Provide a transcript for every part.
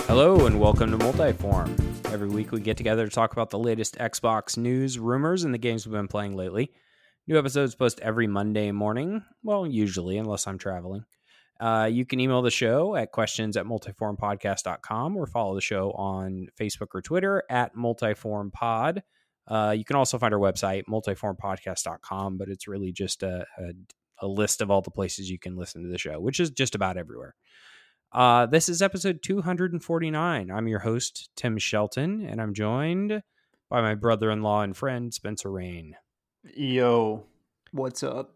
Hello and welcome to Multiform. Every week we get together to talk about the latest Xbox news, rumors, and the games we've been playing lately. New episodes post every Monday morning. Well, usually, unless I'm traveling. You can email the show at questions@multiformpodcast.com or follow the show on Facebook or Twitter at multiformpod. You can also find our website, multiformpodcast.com, but it's really just a list of all the places you can listen to the show, which is just about everywhere. This is episode 249. I'm your host, Tim Shelton, and I'm joined by my brother-in-law and friend, Spencer Rain. Yo, what's up?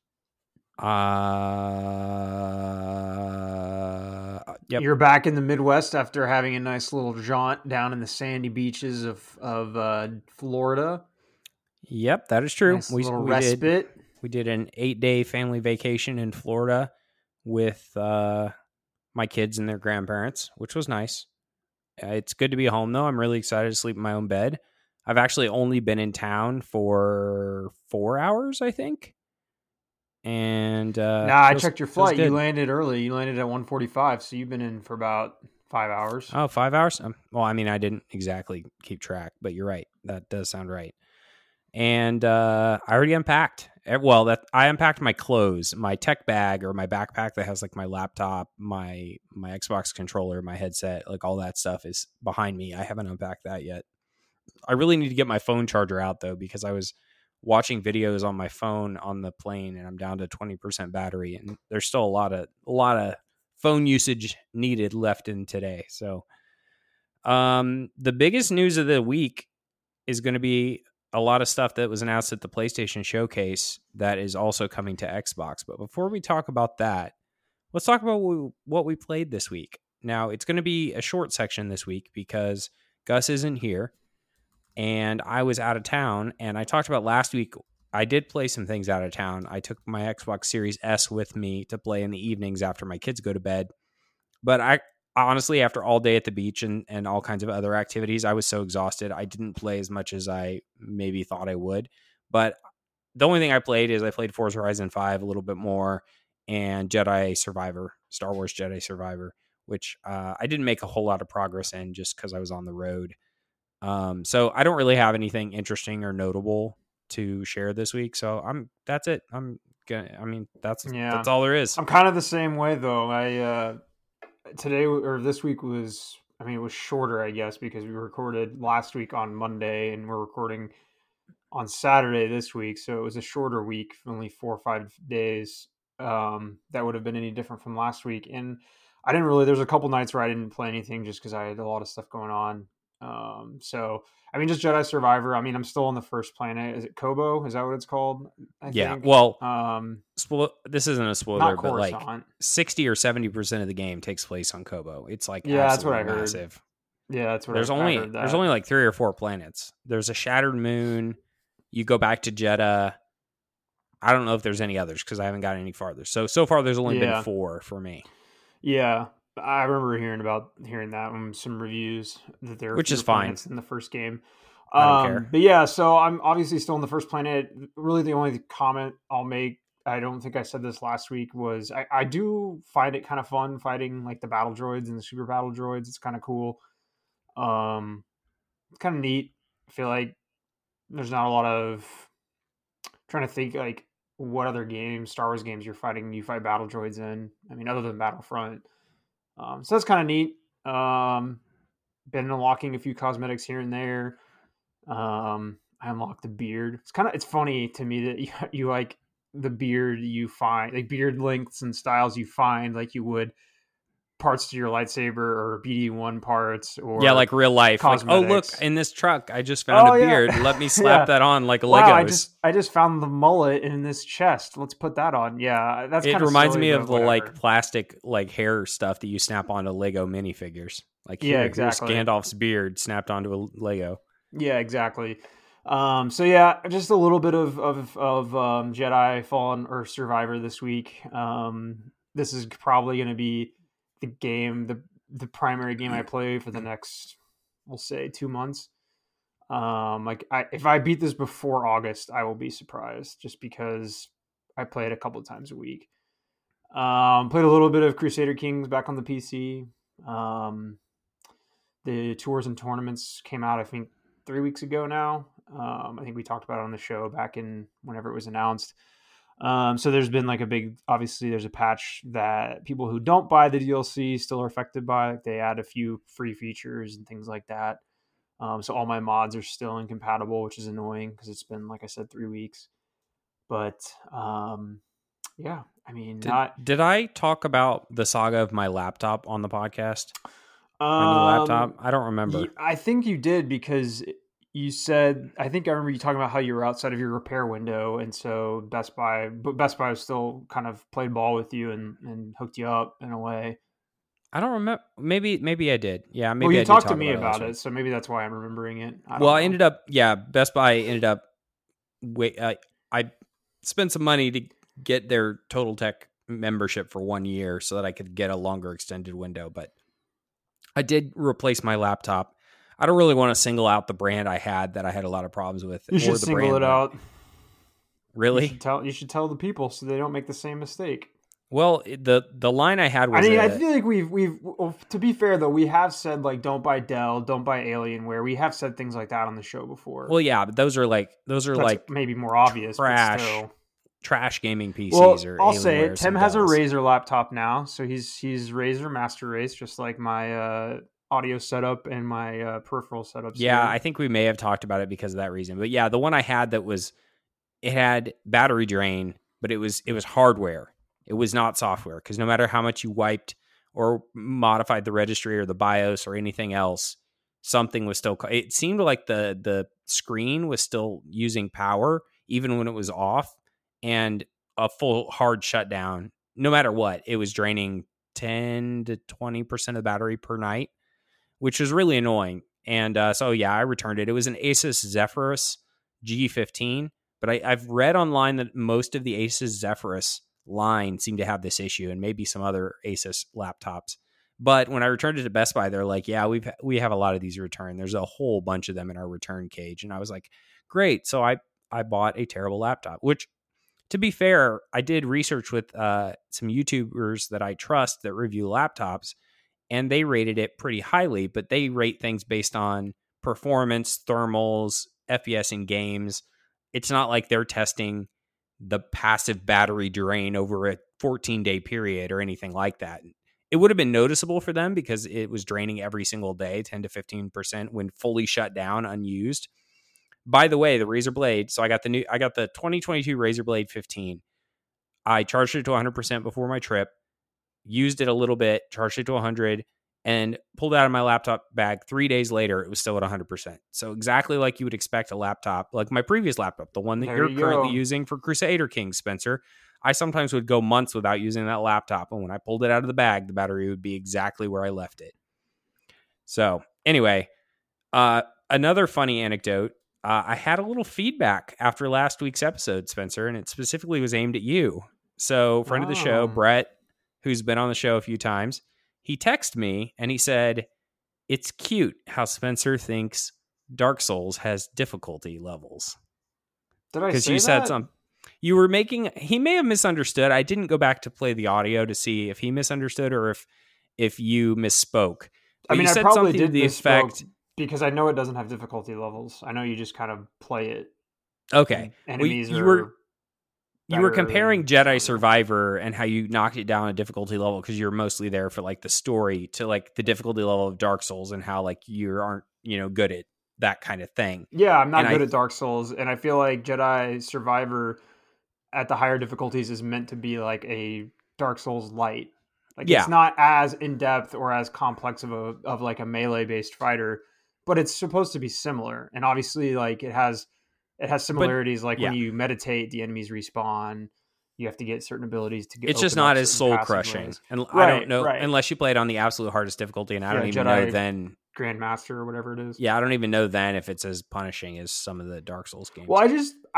Yep. You're back in the Midwest after having a nice little jaunt down in the sandy beaches of Florida. Yep, that is true. Nice little respite. We did an 8-day family vacation in Florida with my kids and their grandparents, which was nice. It's good to be home, though. I'm really excited to sleep in my own bed. I've actually only been in town for 4 hours, I think. And I checked your flight. You landed early. You landed at 1:45, so you've been in for about 5 hours. Oh, 5 hours? Well, I mean, I didn't exactly keep track, but you're right. That does sound right. And I already unpacked. Well, I unpacked my clothes, my tech bag or my backpack that has like my laptop, my Xbox controller, my headset, like all that stuff is behind me. I haven't unpacked that yet. I really need to get my phone charger out though, because I was watching videos on my phone on the plane and I'm down to 20% battery, and there's still a lot of phone usage needed left in today. So the biggest news of the week is going to be a lot of stuff that was announced at the PlayStation Showcase that is also coming to Xbox. But before we talk about that, let's talk about what we played this week. Now, it's going to be a short section this week because Gus isn't here and I was out of town. And I talked about last week, I did play some things out of town. I took my Xbox Series S with me to play in the evenings after my kids go to bed. But I honestly, after all day at the beach and all kinds of other activities, I was so exhausted. I didn't play as much as I maybe thought I would. But the only thing I played is I played Forza Horizon 5 a little bit more and Star Wars Jedi Survivor, which I didn't make a whole lot of progress in just because I was on the road. So I don't really have anything interesting or notable to share this week. So that's it. That's all there is. I'm kind of the same way though. Today or this week was, it was shorter, I guess, because we recorded last week on Monday and we're recording on Saturday this week. So it was a shorter week, only 4 or 5 days. That would have been any different from last week. And there's a couple nights where I didn't play anything just because I had a lot of stuff going on. Just Jedi Survivor. I'm still on the first planet. Is it Kobo? Is that what it's called? I think. Well, this isn't a spoiler, but like 60 or 70% of the game takes place on Kobo. It's like that's what I heard. Massive. Yeah, that's what there's only like 3 or 4 planets. There's a shattered moon. You go back to Jeddah. I don't know if there's any others because I haven't gotten any farther. So far there's only been 4 for me. Yeah. I remember hearing that from some reviews that there are which is fine in the first game. I don't care. But yeah, so I'm obviously still in the first planet. Really, the only comment I'll make, I don't think I said this last week, was I do find it kind of fun fighting like the battle droids and the super battle droids. It's kind of cool. It's kind of neat. I feel like there's not a lot of trying to think like what other games, Star Wars games you fight battle droids in. Other than Battlefront. So that's kind of neat. Been unlocking a few cosmetics here and there. I unlocked the beard. It's funny to me that you like the beard you find, like beard lengths and styles you find like you would parts to your lightsaber or BD1 parts or like real life. Cosmetics. Like, oh, look, in this truck, I just found a beard. Let me slap that on like a Legos. I just found the mullet in this chest. Let's put that on. Yeah, that's kind of reminds me of the like plastic like hair stuff that you snap onto Lego minifigures. Like exactly. Here's Gandalf's beard snapped onto a Lego. Yeah, exactly. So yeah, just a little bit of Jedi Fallen or Survivor this week. This is probably going to be the game, the primary game I play for the next, we'll say 2 months. If I beat this before August, I will be surprised just because I play it a couple of times a week. Played a little bit of Crusader Kings back on the PC. the tours and tournaments came out, I think 3 weeks ago now. I think we talked about it on the show back in whenever it was announced. So there's been like obviously there's a patch that people who don't buy the DLC still are affected by. They add a few free features and things like that. So all my mods are still incompatible, which is annoying because it's been, like I said, 3 weeks. But yeah, I mean, did I talk about the saga of my laptop on the podcast? My new laptop? I don't remember. I think you did, because you said, I think I remember you talking about how you were outside of your repair window, and so Best Buy was still kind of played ball with you and hooked you up in a way. I don't remember. Maybe I did. Yeah, maybe. Well, you I talked did to me about it, so maybe that's why I'm remembering it. I ended up, Best Buy ended up. I spent some money to get their Total Tech membership for 1 year so that I could get a longer extended window. But I did replace my laptop. I don't really want to single out the brand I had that I had a lot of problems with. You should single it out. Really? You should tell the people so they don't make the same mistake. Well, the line I had was. I feel like we've to be fair though, we have said like don't buy Dell, don't buy Alienware. We have said things like that on the show before. Well, yeah, but those are like maybe more obvious, trash gaming PCs. Well, I'll say it. Tim has a Razer laptop now, so he's Razer Master Race, just like my audio setup and my peripheral setup. Yeah, I think we may have talked about it because of that reason. But yeah, the one I had it had battery drain, but it was hardware. It was not software, because no matter how much you wiped or modified the registry or the BIOS or anything else, something was still. It seemed like the screen was still using power even when it was off, and a full hard shutdown. No matter what, it was draining 10 to 20% of the battery per night, which was really annoying. And so yeah, I returned it. It was an Asus Zephyrus G15, but I've read online that most of the Asus Zephyrus line seem to have this issue, and maybe some other Asus laptops. But when I returned it to Best Buy, they're like, yeah, we have a lot of these returned. There's a whole bunch of them in our return cage. And I was like, great. So I bought a terrible laptop, which, to be fair, I did research with some YouTubers that I trust that review laptops, and they rated it pretty highly, but they rate things based on performance, thermals, FPS in games. It's not like they're testing the passive battery drain over a 14-day period or anything like that. It would have been noticeable for them because it was draining every single day, 10 to 15% when fully shut down, unused. By the way, the Razer Blade, so I got the 2022 Razer Blade 15. I charged it to 100% before my trip, used it a little bit, charged it to 100, and pulled it out of my laptop bag. 3 days later, it was still at 100%. So exactly like you would expect a laptop, like my previous laptop, the one that you're currently using for Crusader Kings, Spencer. I sometimes would go months without using that laptop, and when I pulled it out of the bag, the battery would be exactly where I left it. So anyway, another funny anecdote. I had a little feedback after last week's episode, Spencer, and it specifically was aimed at you. So friend of the show, Brett, who's been on the show a few times, he texted me and he said, it's cute how Spencer thinks Dark Souls has difficulty levels. Did I say that? Because you said something. You were he may have misunderstood. I didn't go back to play the audio to see if he misunderstood or if you misspoke. But I said I probably something did to the effect, because I know it doesn't have difficulty levels. I know you just kind of play it. Okay. Enemies you were comparing Jedi Survivor and how you knocked it down a difficulty level because you're mostly there for like the story to like the difficulty level of Dark Souls and how like you aren't, good at that kind of thing. Yeah, I'm not good at Dark Souls, and I feel like Jedi Survivor at the higher difficulties is meant to be like a Dark Souls light. Like it's not as in depth or as complex of like a melee based fighter, but it's supposed to be similar. And obviously like it has similarities. When you meditate, the enemies respawn. You have to get certain abilities to get. It's just not as soul crushing, and I don't know unless you play it on the absolute hardest difficulty, and I don't even know then. Grandmaster or whatever it is. Yeah, I don't even know then if it's as punishing as some of the Dark Souls games. Well,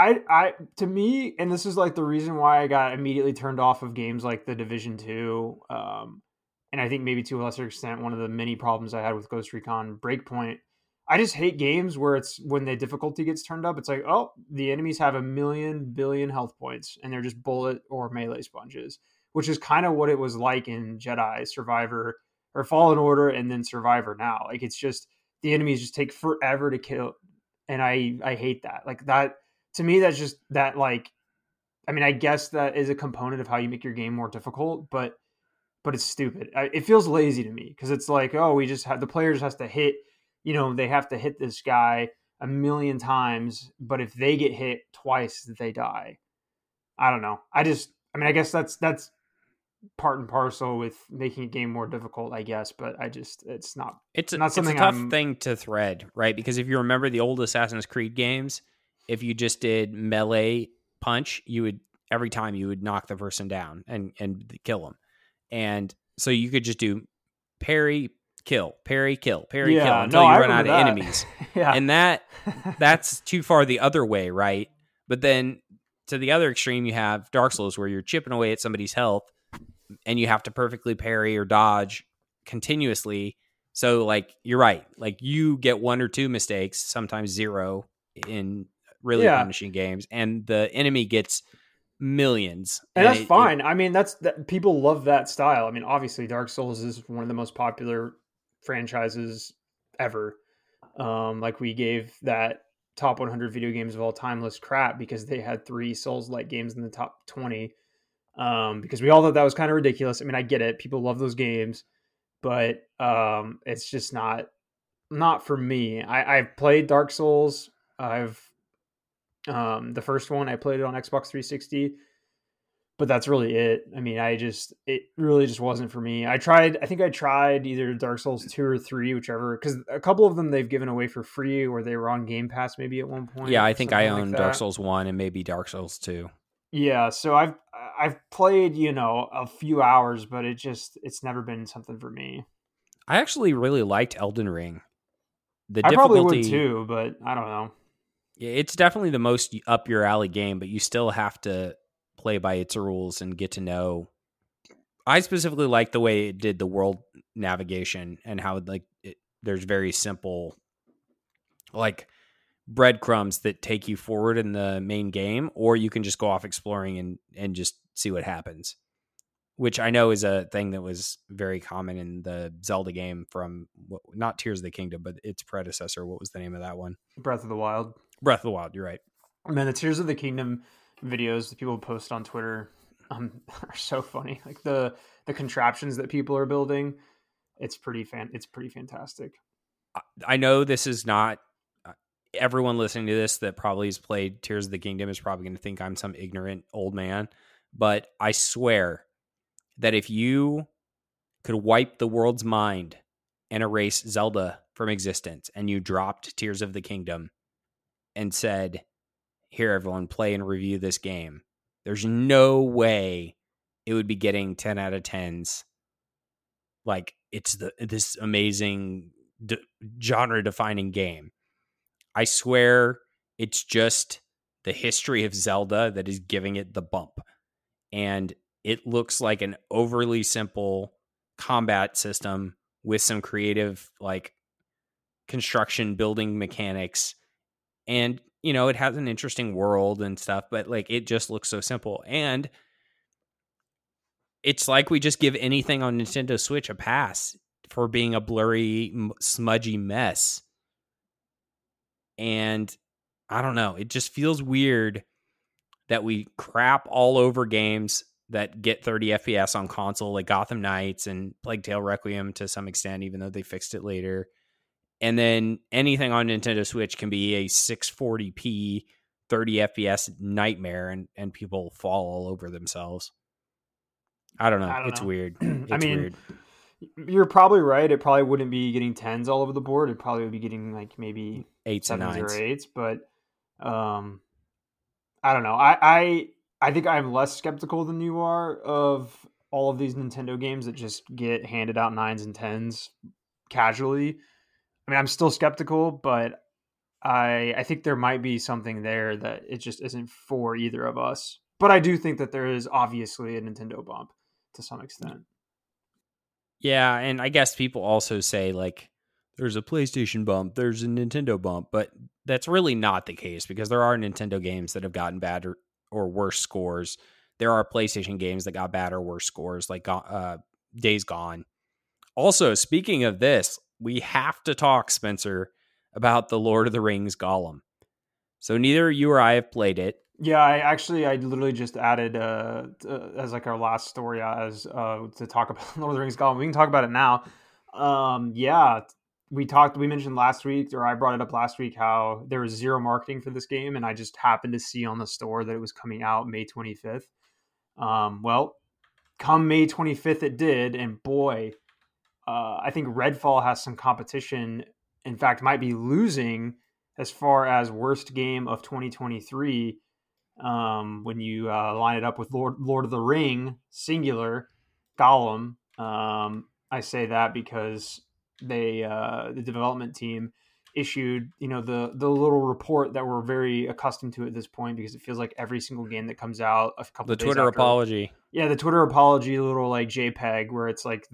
to me, and this is like the reason why I got immediately turned off of games like The Division 2, and I think maybe to a lesser extent one of the many problems I had with Ghost Recon Breakpoint. I just hate games where it's when the difficulty gets turned up, it's like, oh, the enemies have 1 billion health points and they're just bullet or melee sponges, which is kind of what it was like in Jedi Survivor. or Fallen Order and then Survivor now. Like it's just the enemies just take forever to kill, and I hate that. Like that to me, that's just that like. I mean, I guess that is a component of how you make your game more difficult, but it's stupid. It feels lazy to me because it's like, oh, we just have the players has to hit, they have to hit this guy a million times, but if they get hit twice, they die. I don't know. I guess that's part and parcel with making a game more difficult, I guess, but it's not something. It's a tough thing to thread, right? Because if you remember the old Assassin's Creed games, if you just did melee punch, you would every time you would knock the person down and kill them. And so you could just do parry, kill, parry, kill, parry, kill until you run out of enemies. Yeah. And that's too far the other way, right? But then to the other extreme, you have Dark Souls where you're chipping away at somebody's health and you have to perfectly parry or dodge continuously. So like, you're right. Like you get one or two mistakes, sometimes zero in really punishing games, and the enemy gets millions. And that's fine. I mean, people love that style. I mean, obviously Dark Souls is one of the most popular franchises ever. Like we gave that top 100 video games of all time list crap because they had 3 Souls-like games in the top 20. Because we all thought that was kind of ridiculous. I mean, I get it. People love those games, but it's just not for me. I've played Dark Souls. The first one I played it on Xbox 360, but that's really it. I mean, it really just wasn't for me. I think I tried either Dark Souls 2 or 3, whichever, because a couple of them they've given away for free or they were on Game Pass maybe at one point. Yeah, I think I own Dark Souls 1 and maybe Dark Souls 2. Yeah, so I've played, a few hours, but it's never been something for me. I actually really liked Elden Ring. I probably would too, but I don't know. It's definitely the most up your alley game, but you still have to play by its rules and get to know. I specifically like the way it did the world navigation and how there's very simple like breadcrumbs that take you forward in the main game, or you can just go off exploring and just see what happens, which I know is a thing that was very common in the Zelda game from not Tears of the Kingdom, but its predecessor. What was the name of that one? Breath of the Wild. Breath of the Wild. You're right. Man, the Tears of the Kingdom videos that people post on Twitter are so funny. Like the contraptions that people are building, it's pretty fantastic. I know this is not everyone listening to this that probably has played Tears of the Kingdom is probably going to think I'm some ignorant old man, but I swear that if you could wipe the world's mind and erase Zelda from existence and you dropped Tears of the Kingdom and said, here, everyone, play and review this game, there's no way it would be getting 10 out of 10s. Like, it's this amazing genre-defining game. I swear it's just the history of Zelda that is giving it the bump. And it looks like an overly simple combat system with some creative, like, construction building mechanics. And, it has an interesting world and stuff, but like, it just looks so simple. And it's like we just give anything on Nintendo Switch a pass for being a blurry, smudgy mess. And I don't know, it just feels weird that we crap all over games that get 30 FPS on console, like Gotham Knights and Plague Tale Requiem to some extent, even though they fixed it later. And then anything on Nintendo Switch can be a 640p 30 FPS nightmare, and people fall all over themselves. I don't know. It's weird. It's weird. You're probably right. It probably wouldn't be getting 10s all over the board. It probably would be getting like maybe 8s and 9s or 8s. But I don't know. I think I'm less skeptical than you are of all of these Nintendo games that just get handed out 9s and 10s casually. I mean, I'm still skeptical, but I think there might be something there that it just isn't for either of us. But I do think that there is obviously a Nintendo bump to some extent. Yeah, and I guess people also say, like, there's a PlayStation bump, there's a Nintendo bump, but that's really not the case because there are Nintendo games that have gotten bad or worse scores. There are PlayStation games that got bad or worse scores, like Days Gone. Also, speaking of this, we have to talk, Spencer, about the Lord of the Rings Gollum. So neither you or I have played it. Yeah, I literally just added as like our last story as to talk about Lord of the Rings Gollum. We can talk about it now. Yeah, we mentioned last week, or I brought it up last week, how there was zero marketing for this game, and I just happened to see on the store that it was coming out May 25th. Well, come May 25th it did, and boy, I think Redfall has some competition. In fact, might be losing as far as worst game of 2023 when you line it up with Lord of the Ring singular Gollum. I say that because the development team issued the little report that we're very accustomed to at this point, because it feels like every single game that comes out a couple The of days Twitter after, apology. yeah, the Twitter apology little like JPEG where it's like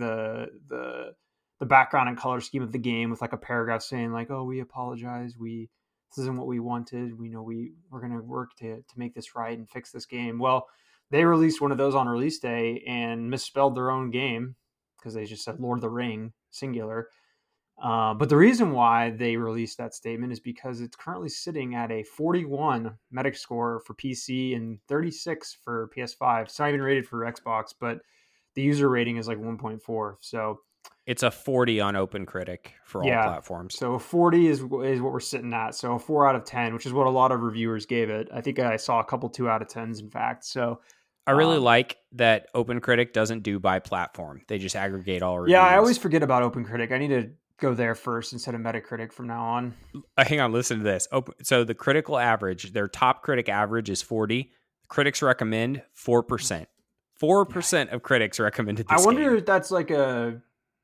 the background and color scheme of the game with like a paragraph saying like, oh, we apologize, this isn't what we wanted, we know we're going to work to make this right and fix this game. Well, they released one of those on release day and misspelled their own game because they just said Lord of the Ring singular. But the reason why they released that statement is because it's currently sitting at a 41 Metacritic score for PC and 36 for PS5. It's not even rated for Xbox, but the user rating is like 1.4. So it's a 40 on OpenCritic for all platforms. So 40 is what we're sitting at. So a 4 out of 10, which is what a lot of reviewers gave it. I think I saw a couple 2 out of 10s, in fact. So I really like that OpenCritic doesn't do by platform. They just aggregate all reviews. Yeah, I always forget about OpenCritic. I need to go there first instead of Metacritic from now on. Hang on, listen to this. So the critical average, their top critic average is 40. Critics recommend 4%. 4% of critics recommended this I wonder game. if that's like an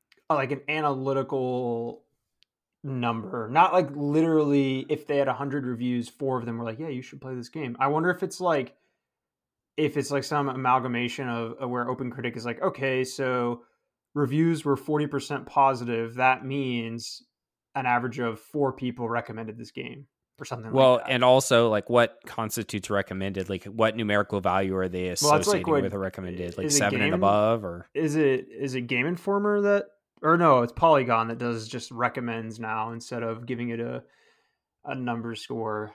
analytical number, not like literally if they had 100 reviews, 4 of them were like, yeah, you should play this game. I wonder if it's like some amalgamation of where OpenCritic is like, okay, so reviews were 40% positive. That means an average of 4 people recommended this game or something like that. And also like what constitutes recommended? Like what numerical value are they associating with a recommended? Like 7 and above, or is it Game Informer that, or no, it's Polygon that does just recommends now instead of giving it a number score.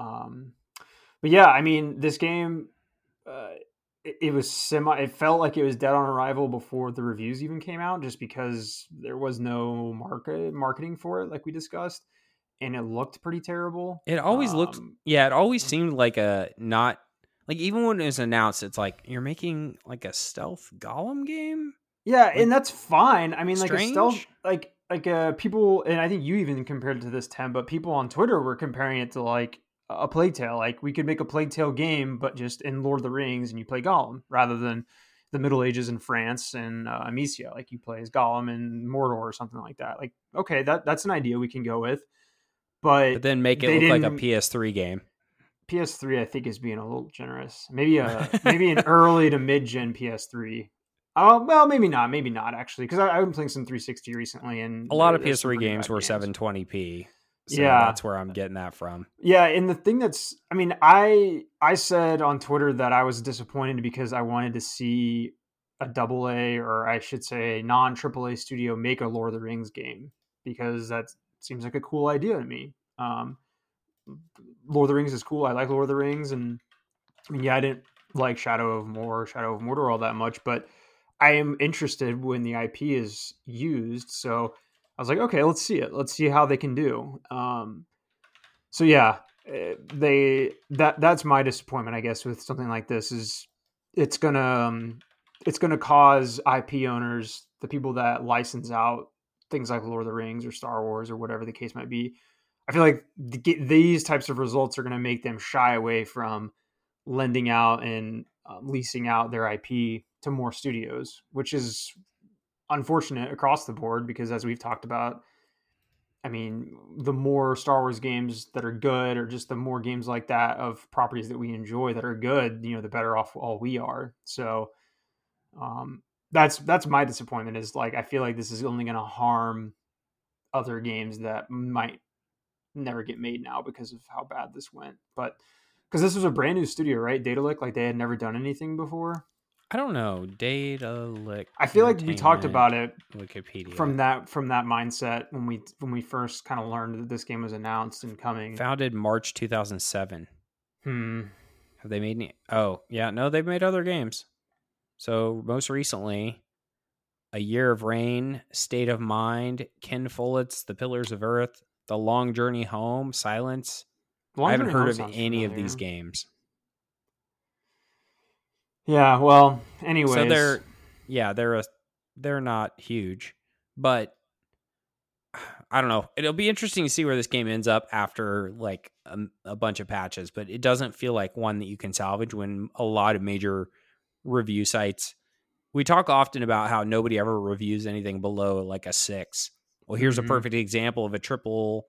But yeah, I mean, this game, it was it felt like it was dead on arrival before the reviews even came out, just because there was no marketing for it, like we discussed, and it looked pretty terrible. It always looked, it always seemed like a not, like even when it was announced, it's like, you're making like a stealth Gollum game? Yeah, and that's fine. I mean, strange? Like a stealth, like people, and I think you even compared it to this, Tim, but people on Twitter were comparing it to like a Plague Tale. Like we could make a Plague Tale game, but just in Lord of the Rings, and you play Gollum rather than the Middle Ages in France and Amicia. Like you play as Gollum in Mordor or something like that. Like, okay, that's an idea we can go with, but then make it look like a PS3 game. PS3, I think, is being a little generous. Maybe an early to mid-gen PS3. Well, maybe not actually, because I've been playing some 360 recently, and a lot of PS3 games were 720p. So yeah, that's where I'm getting that from. Yeah, and the thing that's, I mean, I said on Twitter that I was disappointed because I wanted to see a AA, or I should say non-AAA studio, make a Lord of the Rings game, because that seems like a cool idea to me. Lord of the Rings is cool. I like Lord of the Rings, and I mean, yeah, I didn't like Shadow of Mordor all that much, but I am interested when the IP is used. So I was like, okay, let's see it. Let's see how they can do. So yeah, that's my disappointment, I guess, with something like this. Is it's gonna cause IP owners, the people that license out things like Lord of the Rings or Star Wars or whatever the case might be, I feel like these types of results are going to make them shy away from lending out and leasing out their IP to more studios, which is unfortunate across the board, because as we've talked about, I mean, the more Star Wars games that are good, or just the more games like that of properties that we enjoy that are good, the better off all we are. So that's my disappointment, is like, I feel like this is only going to harm other games that might never get made now because of how bad this went. But because this was a brand new studio, right? Daedalic, like they had never done anything before. I don't know. Daedalic. I feel like we talked about it Wikipedia. from that mindset when we first kind of learned that this game was announced and coming. Founded March 2007. Have they made any? Oh, yeah. No, they've made other games. So most recently, A Year of Rain, State of Mind, Ken Follett's The Pillars of Earth, The Long Journey Home, Silence. I haven't heard of any of these games. Yeah, well, anyways. So they're not huge, but I don't know. It'll be interesting to see where this game ends up after like a bunch of patches, but it doesn't feel like one that you can salvage when a lot of major review sites. We talk often about how nobody ever reviews anything below like a 6. Well, here's a perfect example of a triple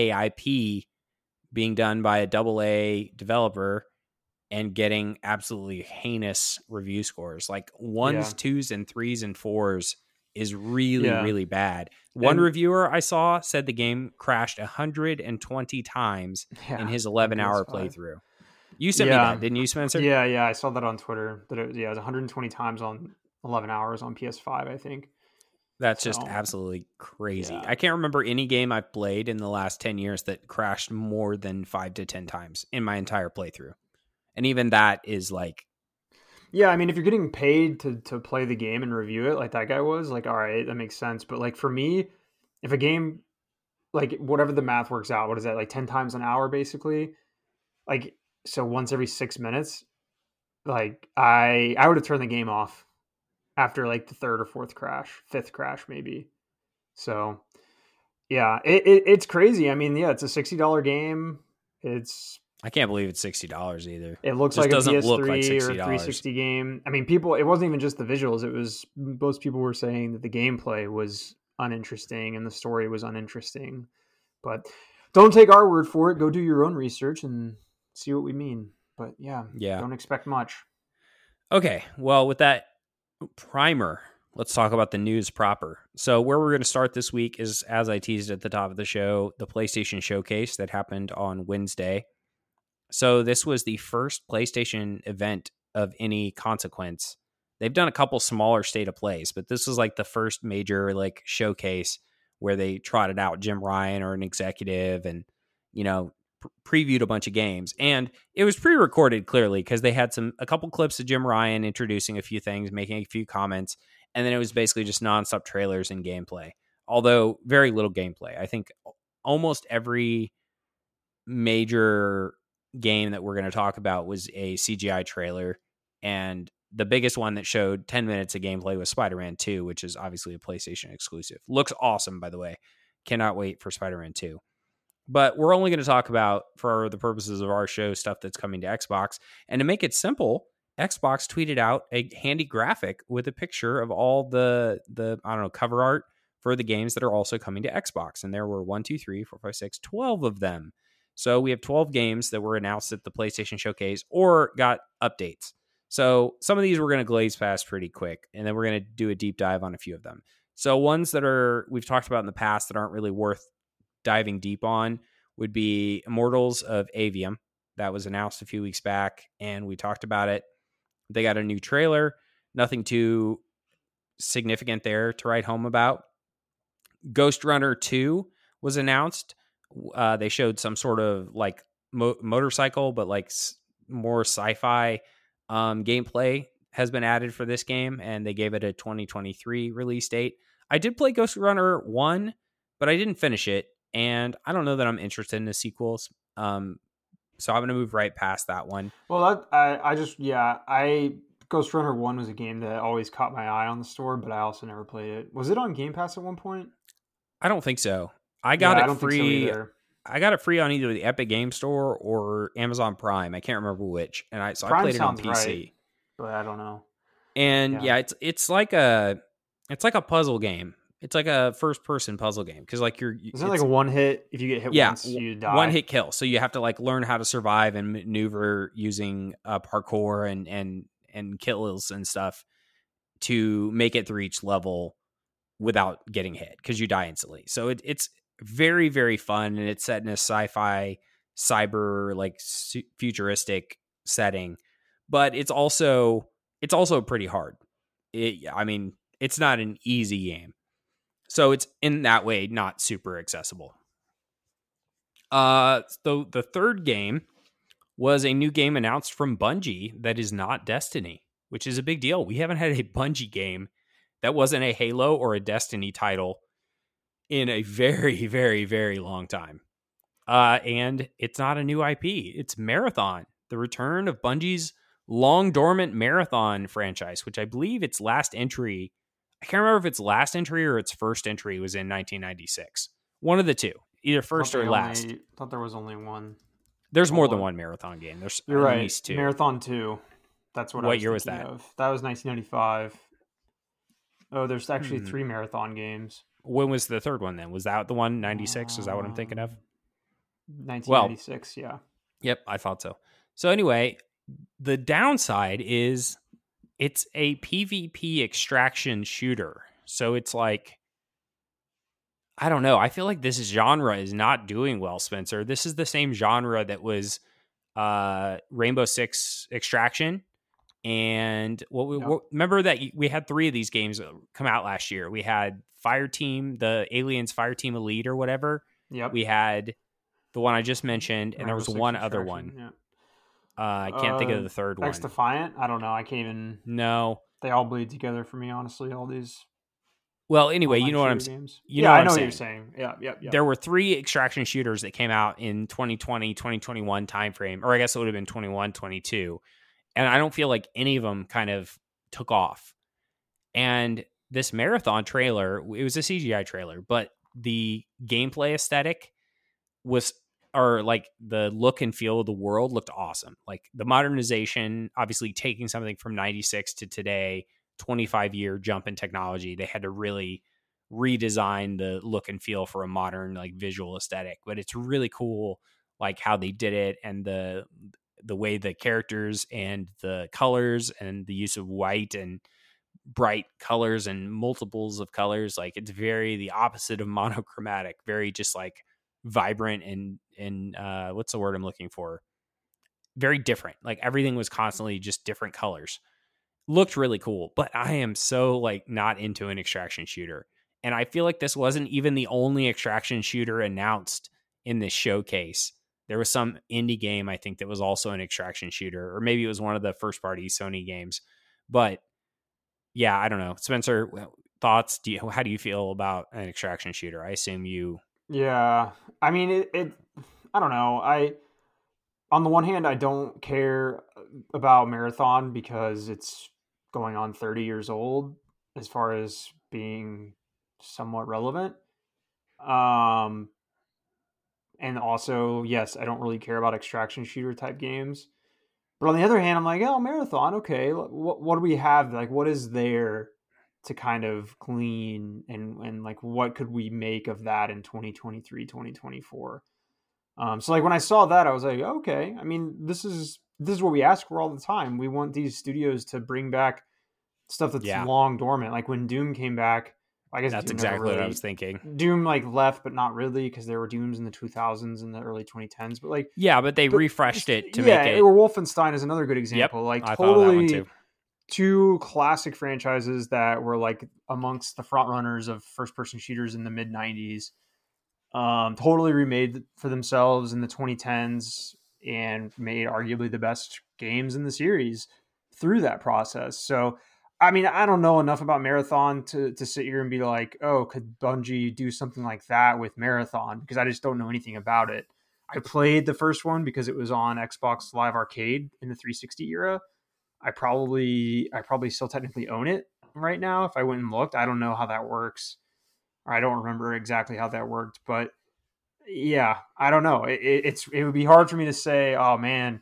AIP being done by a double A developer and getting absolutely heinous review scores. Like 1s, 2s, and 3s and 4s is really, really bad. One reviewer I saw said the game crashed 120 times in his 11-hour playthrough. You sent me that, didn't you, Spencer? Yeah, I saw that on Twitter. That it was 120 times on 11 hours on PS5, I think. That's just absolutely crazy. I can't remember any game I've played in the last 10 years that crashed more than 5 to 10 times in my entire playthrough. And even that is like... Yeah, I mean, if you're getting paid to play the game and review it like that guy was, like, all right, that makes sense. But like for me, if a game, like whatever the math works out, what is that, like 10 times an hour basically? Like, so once every 6 minutes, like I would have turned the game off after like the third or fifth crash maybe. So yeah, it's crazy. I mean, yeah, it's a $60 game. I can't believe it's $60 either. It looks like a PS3 or 360 game. I mean, it wasn't even just the visuals. It was, most people were saying that the gameplay was uninteresting and the story was uninteresting. But don't take our word for it. Go do your own research and see what we mean. But yeah, don't expect much. Okay, well, with that primer, let's talk about the news proper. So where we're going to start this week is, as I teased at the top of the show, the PlayStation Showcase that happened on Wednesday. So this was the first PlayStation event of any consequence. They've done a couple smaller state of plays, but this was like the first major like showcase where they trotted out Jim Ryan or an executive and, you know, previewed a bunch of games. And it was pre-recorded clearly because they had a couple clips of Jim Ryan introducing a few things, making a few comments, and then it was basically just nonstop trailers and gameplay. Although very little gameplay. I think almost every major game that we're going to talk about was a CGI trailer, and the biggest one that showed 10 minutes of gameplay was Spider-Man 2, which is obviously a PlayStation exclusive. Looks awesome, by the way. Cannot wait for Spider-Man 2. But we're only going to talk about, for the purposes of our show, stuff that's coming to Xbox. And to make it simple, Xbox tweeted out a handy graphic with a picture of all the I don't know, cover art for the games that are also coming to Xbox. And there were 12 of them. So we have 12 games that were announced at the PlayStation Showcase or got updates. So some of these we're going to glaze past pretty quick, and then we're going to do a deep dive on a few of them. So ones that we've talked about in the past that aren't really worth diving deep on would be Immortals of Avium. That was announced a few weeks back, and we talked about it. They got a new trailer. Nothing too significant there to write home about. Ghost Runner 2 was announced. They showed some sort of like motorcycle, but like more sci-fi gameplay has been added for this game, and they gave it a 2023 release date. I did play Ghost Runner 1, but I didn't finish it, and I don't know that I'm interested in the sequels. So I'm going to move right past that one. Well, Ghost Runner 1 was a game that always caught my eye on the store, but I also never played it. Was it on Game Pass at one point? I don't think so. I got it free. I got it free on either the Epic Game Store or Amazon Prime. I can't remember which. And I played it on PC. Right, but I don't know. And it's like a puzzle game. It's like a first person puzzle game because like is it like a one hit? If you get hit once, you die. One hit kill. So you have to like learn how to survive and maneuver using parkour and kills and stuff to make it through each level without getting hit because you die instantly. So it's very, very fun, and it's set in a sci-fi, cyber, like futuristic setting. But it's also it's also pretty hard. It's not an easy game. So it's in that way not super accessible. So the third game was a new game announced from Bungie that is not Destiny, which is a big deal. We haven't had a Bungie game that wasn't a Halo or a Destiny title in a very, very, very long time. And it's not a new IP. It's Marathon, the return of Bungie's long dormant Marathon franchise, which I believe its last entry, I can't remember if its last entry or its first entry was in 1996. One of the two, either first or last. I thought there was only one. There's more than one Marathon game. There's You're at right. least two. Marathon 2. That's what year was that? Of. That was 1995. Oh, there's actually 3 Marathon games. When was the third one then? Was that the one, 96? Is that what I'm thinking of? 1996, yeah. Yep, I thought so. So anyway, the downside is it's a PvP extraction shooter. So it's like, I don't know. I feel like this genre is not doing well, Spencer. This is the same genre that was Rainbow Six Extraction. And remember that we had 3 of these games come out last year. We had Fireteam, the Aliens Fireteam Elite or whatever. Yep. We had the one I just mentioned, and there was one other one. Yeah. I can't think of the third one. X-Defiant? I don't know. I can't even... No. They all bleed together for me, honestly, all these... Well, anyway, you know what I'm saying. I know what you're saying. Yeah. There were 3 extraction shooters that came out in 2020, 2021 timeframe, or I guess it would have been 21, 22. And I don't feel like any of them kind of took off. And this Marathon trailer, it was a CGI trailer, but the gameplay aesthetic was, or like the look and feel of the world looked awesome. Like the modernization, obviously taking something from 96 to today, 25-year jump in technology. They had to really redesign the look and feel for a modern like visual aesthetic, but it's really cool like how they did it, and the way the characters and the colors and the use of white and bright colors and multiples of colors. Like it's very the opposite of monochromatic, very just like vibrant and what's the word I'm looking for? Very different. Like everything was constantly just different colors. Looked really cool, but I am so like not into an extraction shooter. And I feel like this wasn't even the only extraction shooter announced in this showcase. There was some indie game, I think, that was also an extraction shooter, or maybe it was one of the first party Sony games. But yeah, I don't know. Spencer, thoughts? How do you feel about an extraction shooter? I assume you... Yeah, I mean, I don't know. On the one hand, I don't care about Marathon because it's going on 30 years old as far as being somewhat relevant. And also, yes, I don't really care about extraction shooter type games. But on the other hand, I'm like, oh, Marathon, okay. What do we have? Like, what is there to kind of glean, and like, what could we make of that in 2023, 2024? So like when I saw that, I was like, okay. I mean, this is what we ask for all the time. We want these studios to bring back stuff that's long dormant. Like when Doom came back, I guess that's Doom exactly what I was thinking. Doom like left, but not really, because there were Dooms in the 2000s and the early 2010s. But like, but they refreshed it to make it. Or Wolfenstein is another good example. Like I thought of that one totally too. 2 classic franchises that were like amongst the front runners of first person shooters in the mid 90s. Totally remade for themselves in the 2010s and made arguably the best games in the series through that process. So, I mean, I don't know enough about Marathon to sit here and be like, oh, could Bungie do something like that with Marathon? Because I just don't know anything about it. I played the first one because it was on Xbox Live Arcade in the 360 era. I probably still technically own it right now if I went and looked. I don't know how that works. I don't remember exactly how that worked, but yeah, I don't know. It would be hard for me to say, oh man,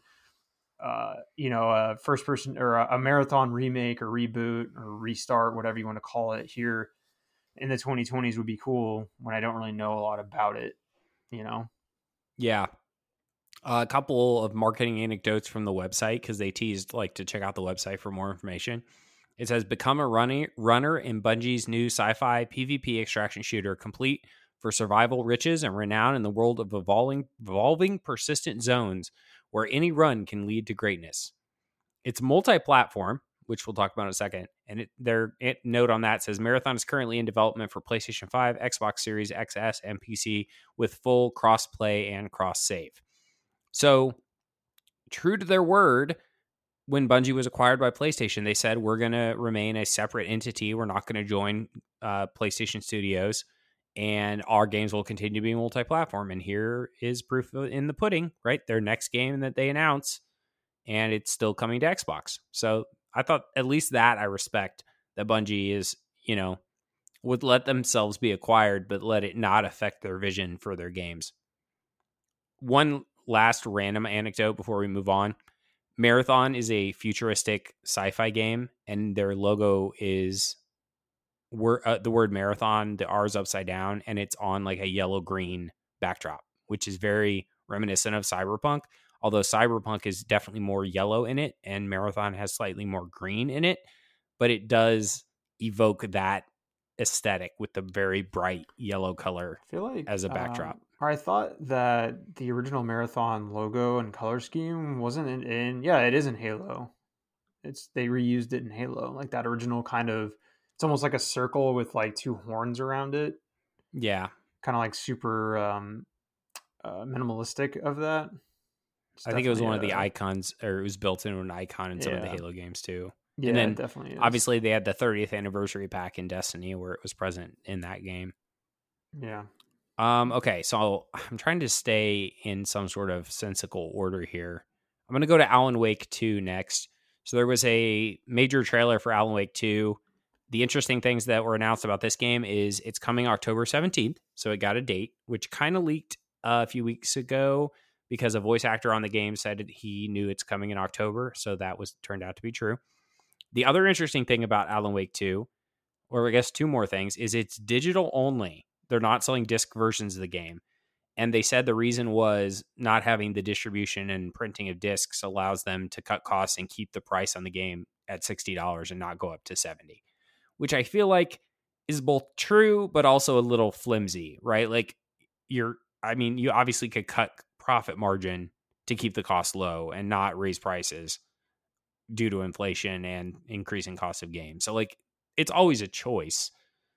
a first person or a Marathon remake or reboot or restart, whatever you want to call it, here in the 2020s would be cool when I don't really know a lot about it, Yeah. A couple of marketing anecdotes from the website, because they teased like to check out the website for more information. It says, become a runner in Bungie's new sci-fi PvP extraction shooter, complete for survival, riches, and renown in the world of evolving persistent zones where any run can lead to greatness. It's multi-platform, which we'll talk about in a second. And their note on that says Marathon is currently in development for PlayStation 5, Xbox Series XS, and PC with full cross-play and cross-save. So, true to their word, when Bungie was acquired by PlayStation, they said, we're going to remain a separate entity. We're not going to join PlayStation Studios, and our games will continue to be multi-platform. And here is proof in the pudding, right? Their next game that they announce, and it's still coming to Xbox. So I thought at least that I respect, that Bungie is, would let themselves be acquired, but let it not affect their vision for their games. One last random anecdote before we move on. Marathon is a futuristic sci-fi game, and their logo is the word marathon, the R is upside down, and it's on like a yellow-green backdrop, which is very reminiscent of Cyberpunk. Although Cyberpunk is definitely more yellow in it and Marathon has slightly more green in it, but it does evoke that aesthetic with the very bright yellow color I feel like as a backdrop. I thought that the original Marathon logo and color scheme wasn't in yeah, it is in Halo. They reused it in Halo, like that original kind of, it's almost like a circle with like two horns around it. Yeah. Kind of like super minimalistic of that. I think it was one of the icons, or it was built into an icon in some of the Halo games too. Yeah, and then it definitely is. Obviously they had the 30th anniversary pack in Destiny where it was present in that game. Yeah. Okay, so I'm trying to stay in some sort of sensical order here. I'm going to go to Alan Wake 2 next. So there was a major trailer for Alan Wake 2. The interesting things that were announced about this game is it's coming October 17th. So it got a date, which kind of leaked a few weeks ago because a voice actor on the game said he knew it's coming in October. So that turned out to be true. The other interesting thing about Alan Wake 2, or I guess two more things, is it's digital only. They're not selling disc versions of the game. And they said the reason was not having the distribution and printing of discs allows them to cut costs and keep the price on the game at $60 and not go up to $70, which I feel like is both true, but also a little flimsy, right? Like you obviously could cut profit margin to keep the cost low and not raise prices due to inflation and increasing cost of games. So like it's always a choice,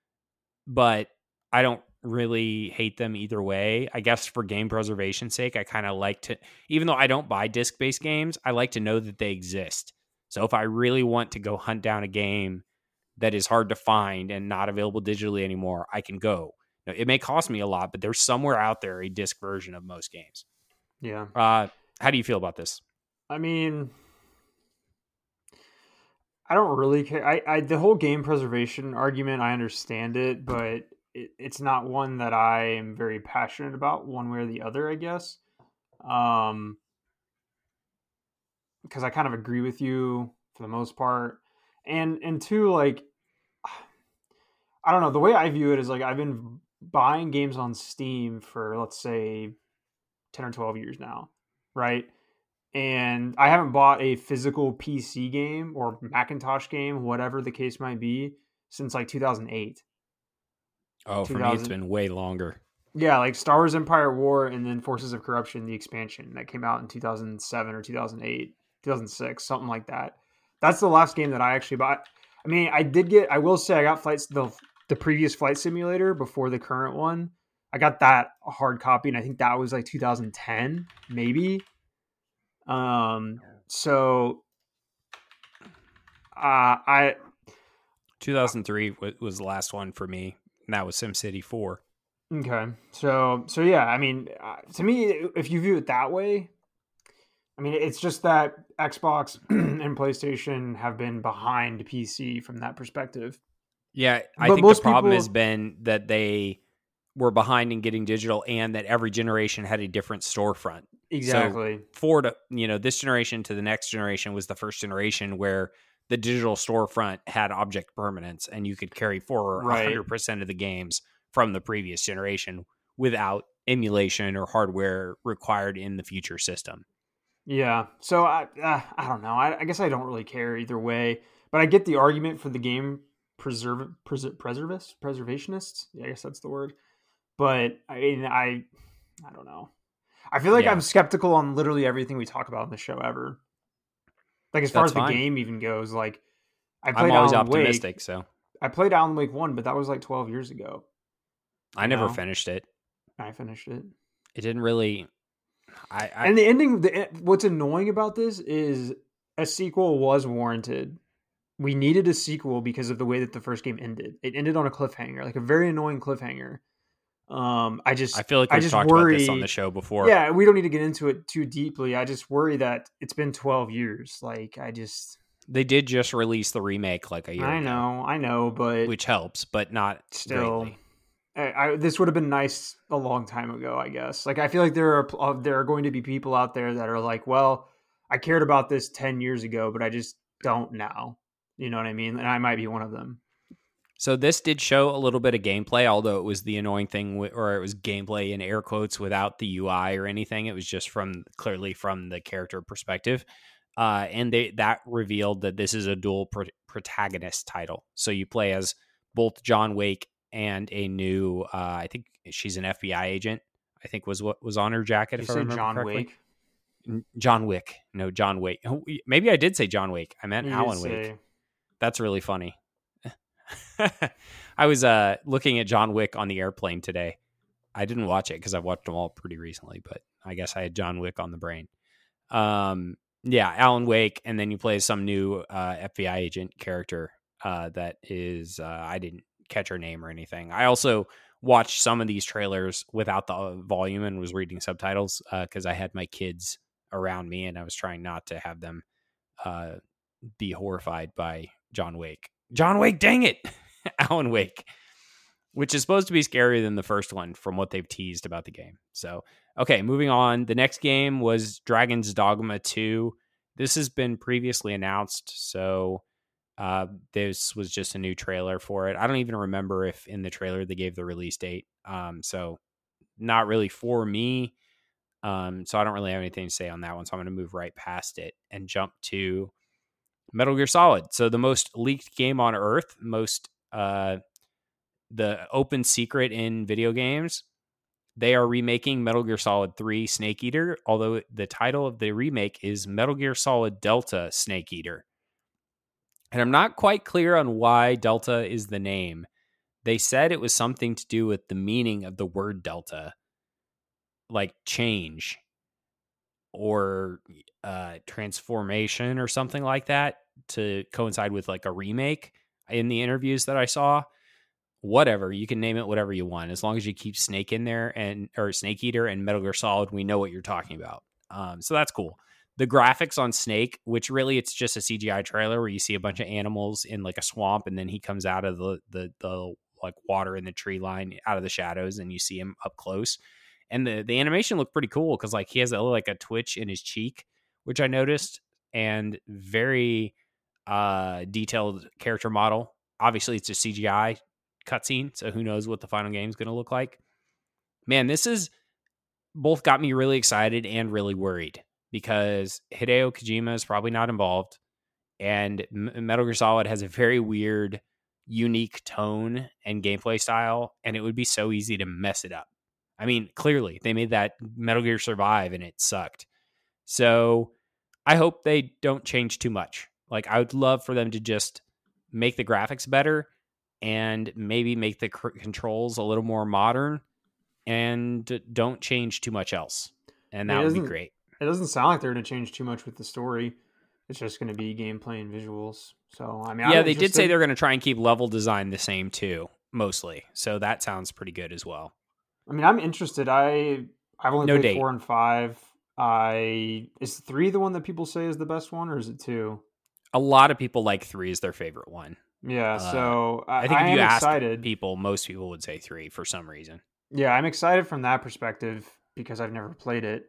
but I don't really hate them either way. I guess for game preservation's sake, I kind of like to, even though I don't buy disc-based games, I like to know that they exist. So if I really want to go hunt down a game that is hard to find and not available digitally anymore, I can go. Now, it may cost me a lot, but there's somewhere out there a disc version of most games. Yeah. How do you feel about this? I mean, I don't really care. I the whole game preservation argument, I understand it, but it's not one that I am very passionate about one way or the other, I guess. Because I kind of agree with you for the most part. And two, like, I don't know, the way I view it is like I've been buying games on Steam for, let's say, 10 or 12 years now, right? And I haven't bought a physical PC game or Macintosh game, whatever the case might be, since like 2008. Oh, for me, it's been way longer. Yeah, like Star Wars Empire War and then Forces of Corruption, the expansion that came out in 2007 or 2008, 2006, something like that. That's the last game that I actually bought. I mean, I will say I got the previous Flight Simulator before the current one. I got that hard copy, and I think that was like 2010, maybe. So, 2003 was the last one for me, and that was SimCity 4. Okay. So yeah, I mean, to me, if you view it that way, I mean, it's just that Xbox and PlayStation have been behind PC from that perspective. Yeah, I think the problem has been that they were behind in getting digital and that every generation had a different storefront. Exactly. So this generation to the next generation was the first generation where the digital storefront had object permanence and you could carry forward 100% of the games from the previous generation without emulation or hardware required in the future system. Yeah. So I don't know. I guess I don't really care either way, but I get the argument for the game preservationists. Yeah, I guess that's the word. But I mean, I don't know. I feel like I'm skeptical on literally everything we talk about in the show ever. Like as far as the game even goes, like I I'm played always Alan Wake. optimistic, so I played Alan Wake 1, but that was like 12 years ago. I never finished it. I finished it. It didn't really. And the ending. What's annoying about this is a sequel was warranted. We needed a sequel because of the way that the first game ended. It ended on a cliffhanger, like a very annoying cliffhanger. I feel like we've talked about this on the show before. Yeah, we don't need to get into it too deeply. I just worry that it's been 12 years. Like, they did just release the remake like a year ago. I know, but which helps, but not still. greatly. This would have been nice a long time ago, I guess. Like, I feel like there are going to be people out there that are like, well, I cared about this 10 years ago, but I just don't now. You know what I mean? And I might be one of them. So this did show a little bit of gameplay, although it was the annoying thing, or it was gameplay in air quotes without the UI or anything. It was just clearly from the character perspective. And that revealed that this is a dual protagonist title. So you play as both John Wake and a new, I think she's an FBI agent, I think was what was on her jacket, if I remember John correctly. Wake? John Wick. No, John Wake. Maybe I did say John Wake. I meant Alan Wake. That's really funny. I was looking at John Wick on the airplane today. I didn't watch it because I've watched them all pretty recently, but I guess I had John Wick on the brain. Yeah, Alan Wake, and then you play some new FBI agent character that is, I didn't catch her name or anything. I also watched some of these trailers without the volume and was reading subtitles because I had my kids around me and I was trying not to have them be horrified by John Wake. John Wake, dang it! Alan Wake, which is supposed to be scarier than the first one from what they've teased about the game. So, okay, moving on. The next game was Dragon's Dogma 2. This has been previously announced, so this was just a new trailer for it. I don't even remember if in the trailer they gave the release date. So not really for me. So I don't really have anything to say on that one. So I'm going to move right past it and jump to Metal Gear Solid. So the most leaked game on Earth, the open secret in video games. They are remaking Metal Gear Solid 3 Snake Eater, although the title of the remake is Metal Gear Solid Delta Snake Eater. And I'm not quite clear on why Delta is the name. They said it was something to do with the meaning of the word Delta, like change or transformation or something like that, to coincide with like a remake in the interviews that I saw. Whatever, you can name it whatever you want, as long as you keep Snake in there or Snake Eater and Metal Gear Solid, we know what you're talking about. So that's cool. The graphics on Snake, which really it's just a CGI trailer where you see a bunch of animals in like a swamp, and then he comes out of the like water in the tree line out of the shadows, and you see him up close. And the animation looked pretty cool because like he has like a twitch in his cheek, which I noticed, and very detailed character model. Obviously, it's a CGI cutscene, so who knows what the final game is going to look like. Man, this is both got me really excited and really worried because Hideo Kojima is probably not involved, and Metal Gear Solid has a very weird, unique tone and gameplay style, and it would be so easy to mess it up. I mean, clearly, they made that Metal Gear Survive, and it sucked. So I hope they don't change too much. Like, I would love for them to just make the graphics better and maybe make the controls a little more modern and don't change too much else. And that would be great. It doesn't sound like they're going to change too much with the story. It's just going to be gameplay and visuals. So, I mean, yeah, they did say they're going to try and keep level design the same too, mostly. So that sounds pretty good as well. I mean, I'm interested. I've only played 4 and 5. Is 3 the one that people say is the best one, or is it 2? A lot of people like 3 is their favorite one. Yeah, so I think if you ask people, most people would say 3 for some reason. Yeah, I'm excited from that perspective because I've never played it.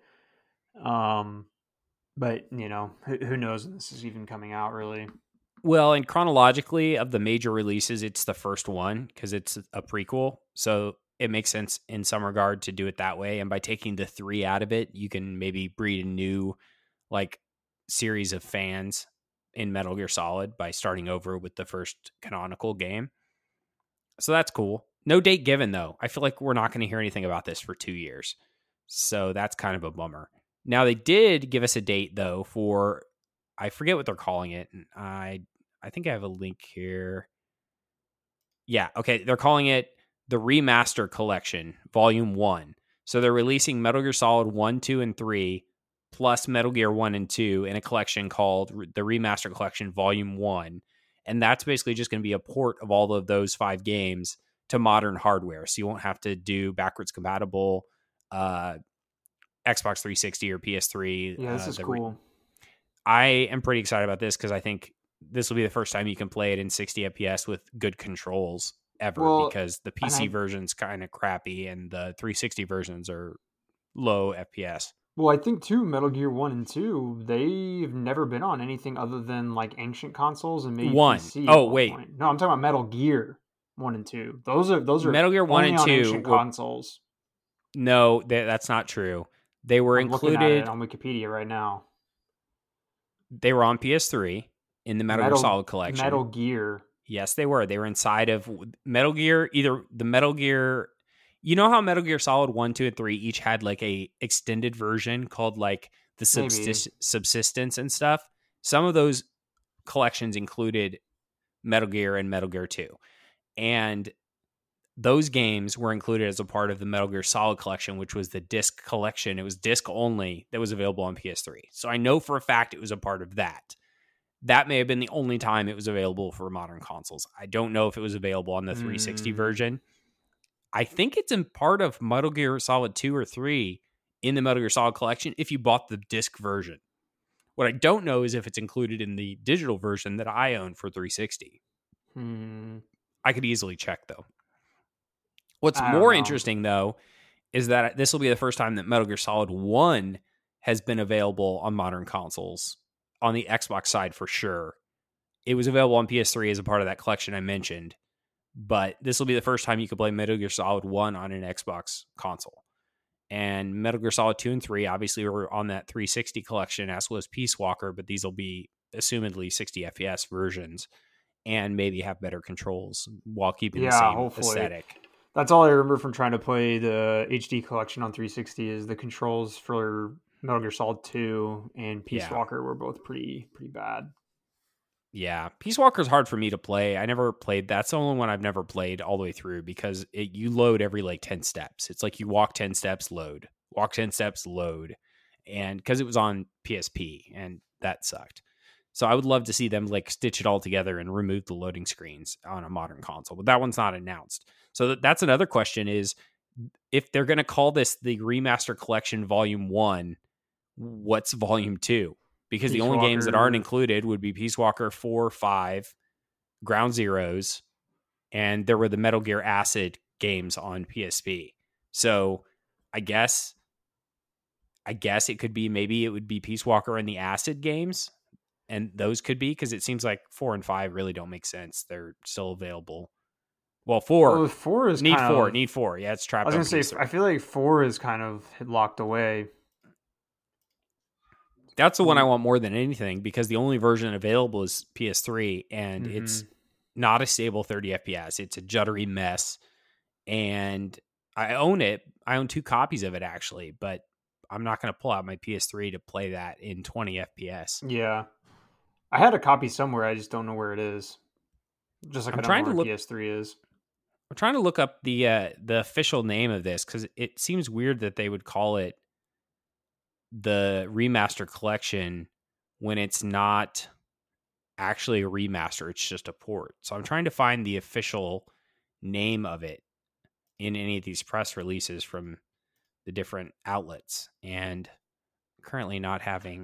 But, you know, who knows when this is even coming out, really. Well, and chronologically of the major releases, it's the first one because it's a prequel. So it makes sense in some regard to do it that way. And by taking the 3 out of it, you can maybe breed a new like series of fans in Metal Gear Solid by starting over with the first canonical game. So that's cool. No date given, though. I feel like we're not going to hear anything about this for 2 years. So that's kind of a bummer. Now, they did give us a date, though, for, I forget what they're calling it. I I think I have a link here. Yeah, okay. They're calling it the Remaster Collection, Volume 1. So they're releasing Metal Gear Solid 1, 2, and 3, plus Metal Gear 1 and 2 in a collection called the Remaster Collection, Volume 1. And that's basically just going to be a port of all of those 5 games to modern hardware. So you won't have to do backwards compatible Xbox 360 or PS3. Yeah, this is cool. I am pretty excited about this because I think this will be the first time you can play it in 60 FPS with good controls ever, because the PC version's kind of crappy and the 360 versions are low FPS. Well, I think too, Metal Gear 1 and 2, they've never been on anything other than like ancient consoles and maybe PC. Oh, wait. Point. No, I'm talking about Metal Gear 1 and 2. Those are Metal Gear 1 and 2 ancient consoles. No, that's not true. They were included looking at it on Wikipedia right now. They were on PS3 in the Metal Gear Solid collection. Metal Gear. Yes, they were. They were inside of Metal Gear, either the Metal Gear. You know how Metal Gear Solid 1, 2, and 3 each had like a extended version called like the Subsistence and stuff? Some of those collections included Metal Gear and Metal Gear 2. And those games were included as a part of the Metal Gear Solid collection, which was the disc collection. It was disc only that was available on PS3. So I know for a fact it was a part of that. That may have been the only time it was available for modern consoles. I don't know if it was available on the 360 version. I think it's in part of Metal Gear Solid 2 or 3 in the Metal Gear Solid collection if you bought the disc version. What I don't know is if it's included in the digital version that I own for 360. I could easily check, though. What's more interesting, though, is that this will be the first time that Metal Gear Solid 1 has been available on modern consoles. On the Xbox side, for sure. It was available on PS3 as a part of that collection I mentioned. But this will be the first time you can play Metal Gear Solid 1 on an Xbox console. And Metal Gear Solid 2 and 3 obviously were on that 360 collection, as was Peace Walker, but these will be assumedly 60 FPS versions and maybe have better controls while keeping the same aesthetic. That's all I remember from trying to play the HD collection on 360 is the controls for Metal Gear Solid 2 and Peace Walker were both pretty bad. Yeah, Peace Walker's hard for me to play. I never played. That's the only one I've never played all the way through because you load every like 10 steps. It's like you walk 10 steps, load. Walk 10 steps, load. And because it was on PSP and that sucked. So I would love to see them like stitch it all together and remove the loading screens on a modern console. But that one's not announced. So that's another question is if they're going to call this the Remaster Collection Volume 1, what's Volume 2? Because the only games that aren't included would be Peace Walker 4, 5, Ground Zeroes, and there were the Metal Gear Acid games on PSP. So I guess it could be, maybe it would be Peace Walker and the Acid games, and those could be, because it seems like 4 and 5 really don't make sense. They're still available. Well, 4 is need kind 4. of, Need 4. Yeah, it's trapped. I was going to say, I feel like 4 is kind of locked away. That's the one I want more than anything because the only version available is PS3 and it's not a stable 30 FPS. It's a juddery mess. And I own it. I own 2 copies of it actually, but I'm not going to pull out my PS3 to play that in 20 FPS. Yeah. I had a copy somewhere. I just don't know where it is. Just like I don't know where PS3 is. I'm trying to look up the official name of this because it seems weird that they would call it the Remaster Collection when it's not actually a remaster, it's just a port. So I'm trying to find the official name of it in any of these press releases from the different outlets, and currently not having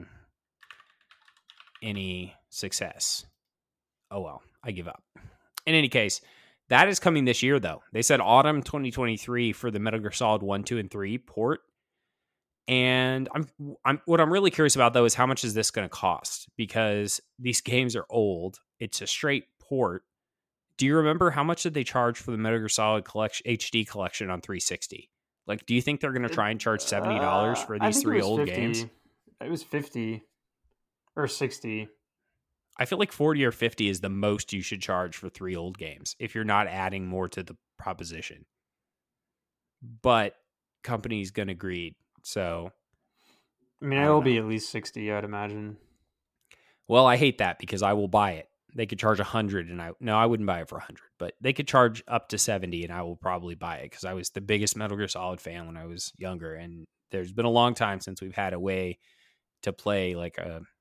any success. Oh well, I give up. In any case, that is coming this year though. They said autumn 2023 for the Metal Gear Solid 1, 2, and 3 port. And what I'm really curious about though is how much is this going to cost, because these games are old. It's a straight port. Do you remember how much did they charge for the Metal Gear Solid collection HD collection on 360? Like, do you think they're going to try and charge $70 for these 3 old 50. games? It was 50 or 60. I feel like 40 or 50 is the most you should charge for 3 old games if you're not adding more to the proposition. But company's going to greed. So, I mean, it'll be at least 60, I'd imagine. Well, I hate that because I will buy it They could charge 100 and I wouldn't buy it for 100, but they could charge up to 70 and I will probably buy it because I was the biggest Metal Gear Solid fan when I was younger. And there's been a long time since we've had a way to play like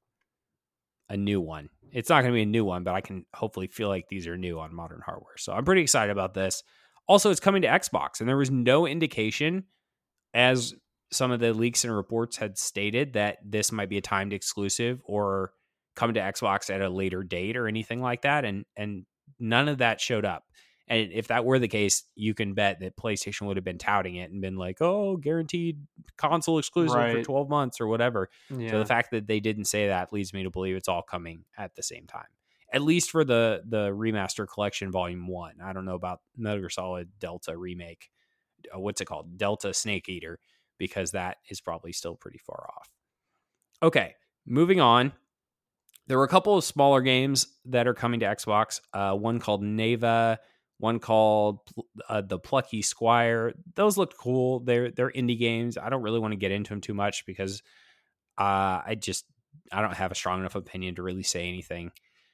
a new one. It's not going to be a new one, but I can hopefully feel like these are new on modern hardware. So I'm pretty excited about this. Also, it's coming to Xbox, and there was no indication, as some of the leaks and reports had stated, that this might be a timed exclusive or come to Xbox at a later date or anything like that. And none of that showed up. And if that were the case, you can bet that PlayStation would have been touting it and been like, oh, guaranteed console exclusive for 12 months or whatever. Yeah. So the fact that they didn't say that leads me to believe it's all coming at the same time, at least for the Remaster Collection Volume 1. I don't know about Metal Gear Solid Delta Remake. What's it called? Delta Snake Eater, because that is probably still pretty far off. Okay, moving on. There were a couple of smaller games that are coming to Xbox. One called Neva, one called The Plucky Squire. Those looked cool. They're indie games. I don't really want to get into them too much because I don't have a strong enough opinion to really say anything.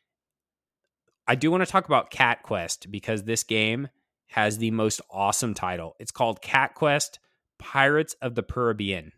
I do want to talk about Cat Quest because this game has the most awesome title. It's called Cat Quest Pirates of the Caribbean.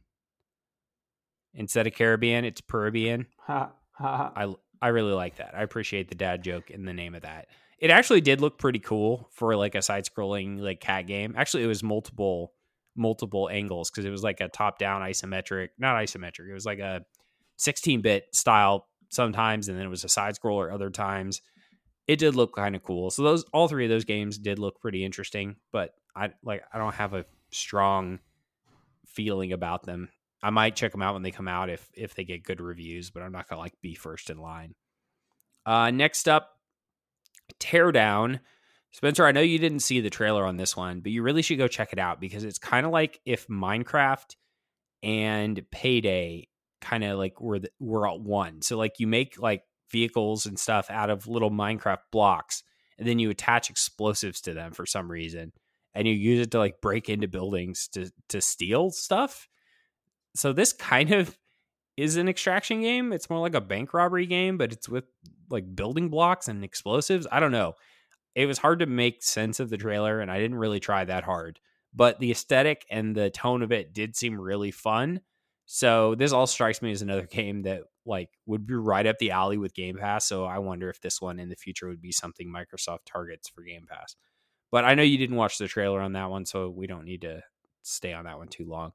Instead of Caribbean, it's Caribbean. I really like that. I appreciate the dad joke in the name of that. It actually did look pretty cool for like a side-scrolling like cat game. Actually, it was multiple angles because it was like a top-down isometric, not isometric. It was like a 16-bit style sometimes, and then it was a side-scroller other times. It did look kind of cool. So all three of those games did look pretty interesting, but I don't have a strong feeling about them. I might check them out when they come out if they get good reviews, but I'm not going to like be first in line. Next up, Teardown. Spencer, I know you didn't see the trailer on this one, but you really should go check it out because it's kind of like if Minecraft and Payday kind of like were all one. So like you make like vehicles and stuff out of little Minecraft blocks, and then you attach explosives to them for some reason, and you use it to like break into buildings to steal stuff. So this kind of is an extraction game. It's more like a bank robbery game, but it's with like building blocks and explosives. I don't know. It was hard to make sense of the trailer, and I didn't really try that hard. But the aesthetic and the tone of it did seem really fun. So this all strikes me as another game that like would be right up the alley with Game Pass. So I wonder if this one in the future would be something Microsoft targets for Game Pass. But I know you didn't watch the trailer on that one, so we don't need to stay on that one too long.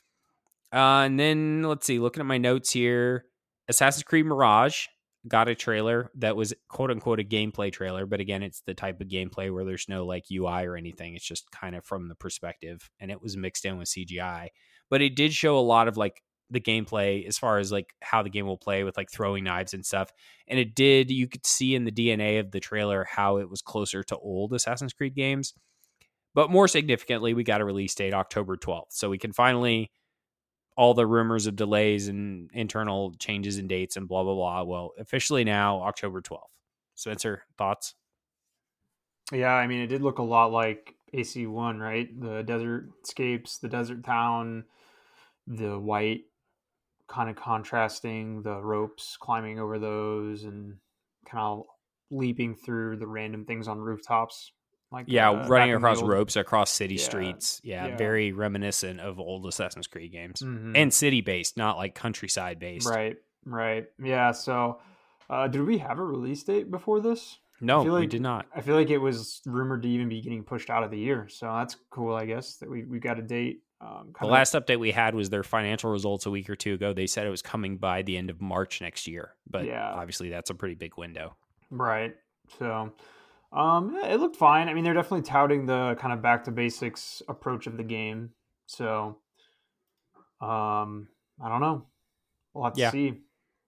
And then let's see, looking at my notes here, Assassin's Creed Mirage got a trailer that was quote unquote a gameplay trailer. But again, it's the type of gameplay where there's no like UI or anything. It's just kind of from the perspective, and it was mixed in with CGI. But it did show a lot of like the gameplay as far as like how the game will play with like throwing knives and stuff. And you could see in the DNA of the trailer how it was closer to old Assassin's Creed games. But more significantly, we got a release date, October 12th. So we can finally, all the rumors of delays and internal changes in dates and blah, blah, blah. Well, officially now, October 12th. Spencer, thoughts? Yeah, I mean, it did look a lot like AC1, right? The desert scapes, the desert town, the white kind of contrasting, the ropes climbing over those and kind of leaping through the random things on rooftops. Like running across ropes across city streets. Yeah, very reminiscent of old Assassin's Creed games. Mm-hmm. And city-based, not like countryside-based. Right. Yeah, so did we have a release date before this? No, we did not. I feel like it was rumored to even be getting pushed out of the year. So that's cool, I guess, that we got a date. The last update we had was their financial results a week or two ago. They said it was coming by the end of March next year. But obviously that's a pretty big window. Right. So... it looked fine. I mean, they're definitely touting the kind of back to basics approach of the game. So, I don't know. We'll have to see.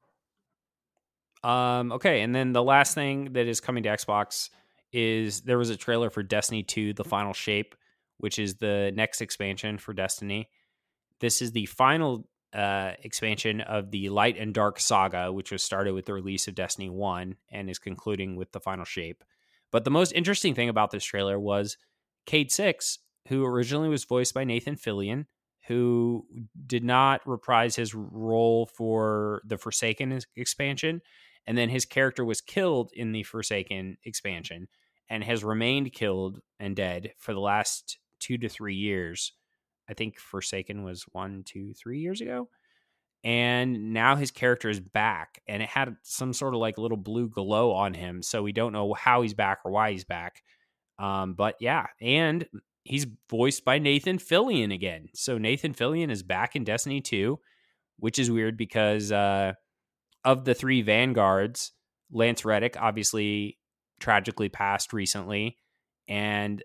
Okay. And then the last thing that is coming to Xbox is there was a trailer for Destiny 2, The Final Shape, which is the next expansion for Destiny. This is the final expansion of the Light and Dark saga, which was started with the release of Destiny 1 and is concluding with The Final Shape. But the most interesting thing about this trailer was Cayde 6, who originally was voiced by Nathan Fillion, who did not reprise his role for the Forsaken expansion, And then his character was killed in the Forsaken expansion and has remained killed and dead for the last 2 to 3 years. I think Forsaken was 1, 2, 3 years ago. And now his character is back, and it had some sort of like little blue glow on him. So we don't know how he's back or why he's back. But yeah, and he's voiced by Nathan Fillion again. So Nathan Fillion is back in Destiny 2, which is weird because of the 3 Vanguards, Lance Reddick obviously tragically passed recently, and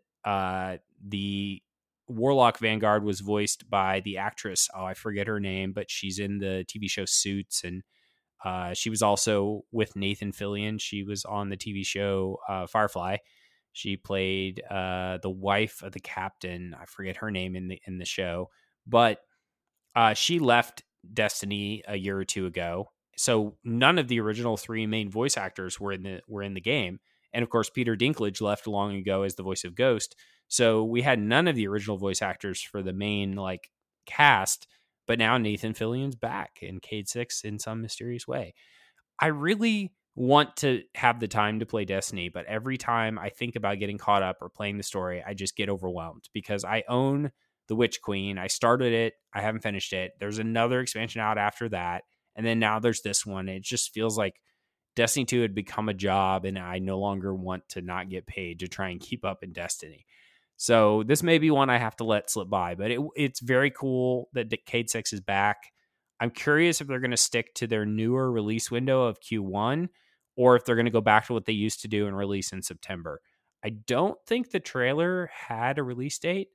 the Warlock Vanguard was voiced by the actress. Oh, I forget her name, but she's in the TV show Suits, and she was also with Nathan Fillion. She was on the TV show Firefly. She played the wife of the captain. I forget her name in the show, but she left Destiny a year or two ago. So none of the original 3 main voice actors were in the game, and of course Peter Dinklage left long ago as the voice of Ghost. So we had none of the original voice actors for the main like cast, but now Nathan Fillion's back in Cade 6 in some mysterious way. I really want to have the time to play Destiny, but every time I think about getting caught up or playing the story, I just get overwhelmed because I own the Witch Queen. I started it. I haven't finished it. There's another expansion out after that. And then now there's this one. It just feels like Destiny 2 had become a job, and I no longer want to not get paid to try and keep up in Destiny. So this may be one I have to let slip by, but it's very cool that Cade 6 is back. I'm curious if they're going to stick to their newer release window of Q1 or if they're going to go back to what they used to do and release in September. I don't think the trailer had a release date.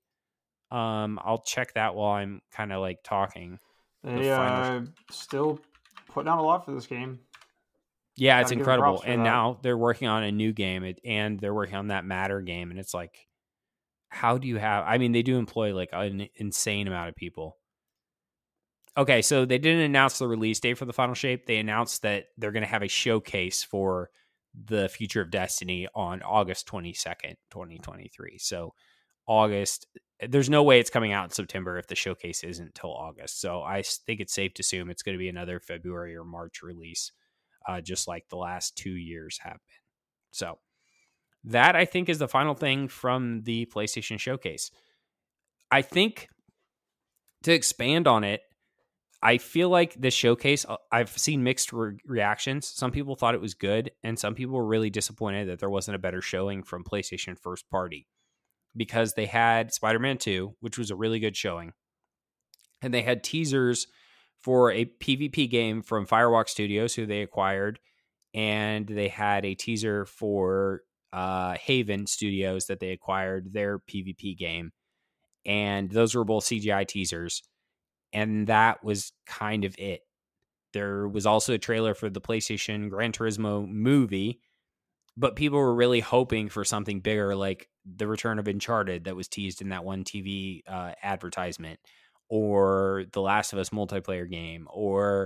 I'll check that while I'm kind of like talking. They still putting out a lot for this game. Yeah, it's incredible. And now they're working on a new game, and they're working on that Matter game. And it's like, how do you have... I mean, they do employ like an insane amount of people. Okay, so they didn't announce the release date for the Final Shape. They announced that they're going to have a showcase for the future of Destiny on August 22nd, 2023. So August, there's no way it's coming out in September if the showcase isn't until August. So I think it's safe to assume it's going to be another February or March release, just like the last 2 years have been. So that, I think, is the final thing from the PlayStation Showcase. I think to expand on it, I feel like this showcase, I've seen mixed reactions. Some people thought it was good, and some people were really disappointed that there wasn't a better showing from PlayStation first party, because they had Spider-Man 2, which was a really good showing, and they had teasers for a PvP game from Firewalk Studios, who they acquired, and they had a teaser for Haven Studios that they acquired, their PvP game, and those were both CGI teasers. And that was kind of it. There was also a trailer for the PlayStation Gran Turismo movie, but people were really hoping for something bigger, like the return of Uncharted that was teased in that one TV advertisement, or the Last of Us multiplayer game, or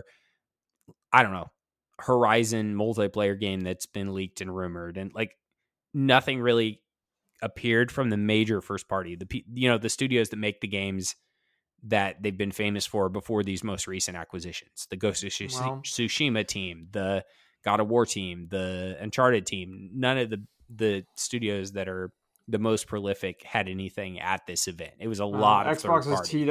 I don't know, Horizon multiplayer game that's been leaked and rumored, and like nothing really appeared from the major first party. The studios that make the games that they've been famous for before these most recent acquisitions. The Ghost of Tsushima team, the God of War team, the Uncharted team. None of the studios that are the most prolific had anything at this event. It was a lot of Xbox is teed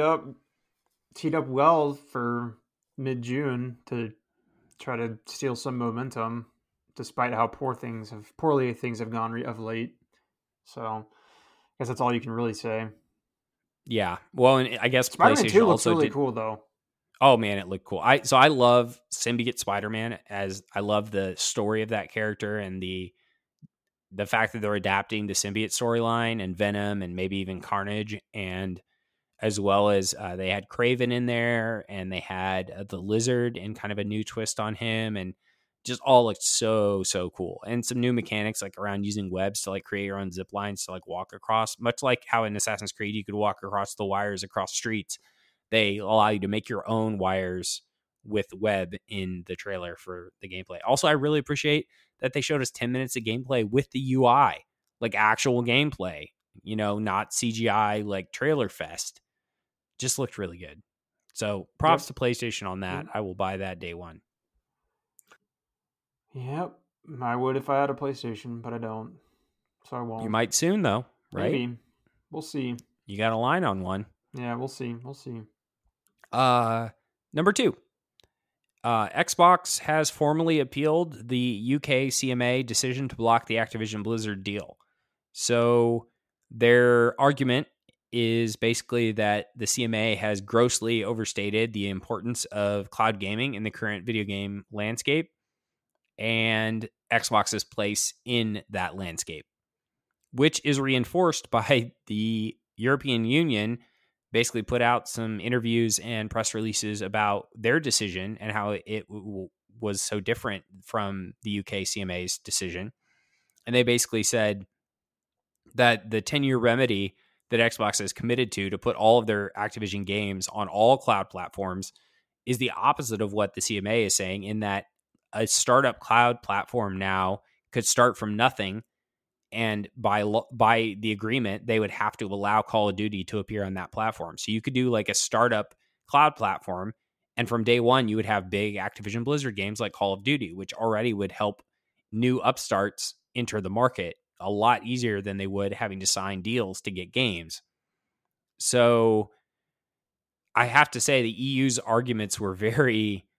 up well for mid-June to try to steal some momentum, despite how poorly things have gone of late. So I guess that's all you can really say. Yeah, well, and I guess Spider-Man PlayStation 2 looks also really cool, though. Oh man, it looked cool. I love Symbiote Spider-Man, as I love the story of that character and the fact that they're adapting the Symbiote storyline and Venom and maybe even Carnage, and as well as they had Kraven in there, and they had the Lizard and kind of a new twist on him, and just all looked so cool. And some new mechanics like around using webs to like create your own zip lines to like walk across, much like how in Assassin's Creed you could walk across the wires across streets. They allow you to make your own wires with web in the trailer for the gameplay. Also, I really appreciate that they showed us 10 minutes of gameplay with the UI, like actual gameplay, not CGI like trailer fest. Just looked really good. So props to PlayStation on that. I will buy that day one. Yep, I would if I had a PlayStation, but I don't, so I You won't. might soon, though, right? Maybe. We'll see. You got a line on one. Yeah, we'll see. We'll see. Number two. Xbox has formally appealed the UK CMA decision to block the Activision Blizzard deal. So their argument is basically that the CMA has grossly overstated the importance of cloud gaming in the current video game landscape and Xbox's place in that landscape, which is reinforced by the European Union basically put out some interviews and press releases about their decision and how it was so different from the UK CMA's decision. And they basically said that the 10-year remedy that Xbox is committed to put all of their Activision games on all cloud platforms is the opposite of what the CMA is saying, in that a startup cloud platform now could start from nothing, and by the agreement, they would have to allow Call of Duty to appear on that platform. So you could do like a startup cloud platform, and from day one, you would have big Activision Blizzard games like Call of Duty, which already would help new upstarts enter the market a lot easier than they would having to sign deals to get games. So I have to say the EU's arguments were very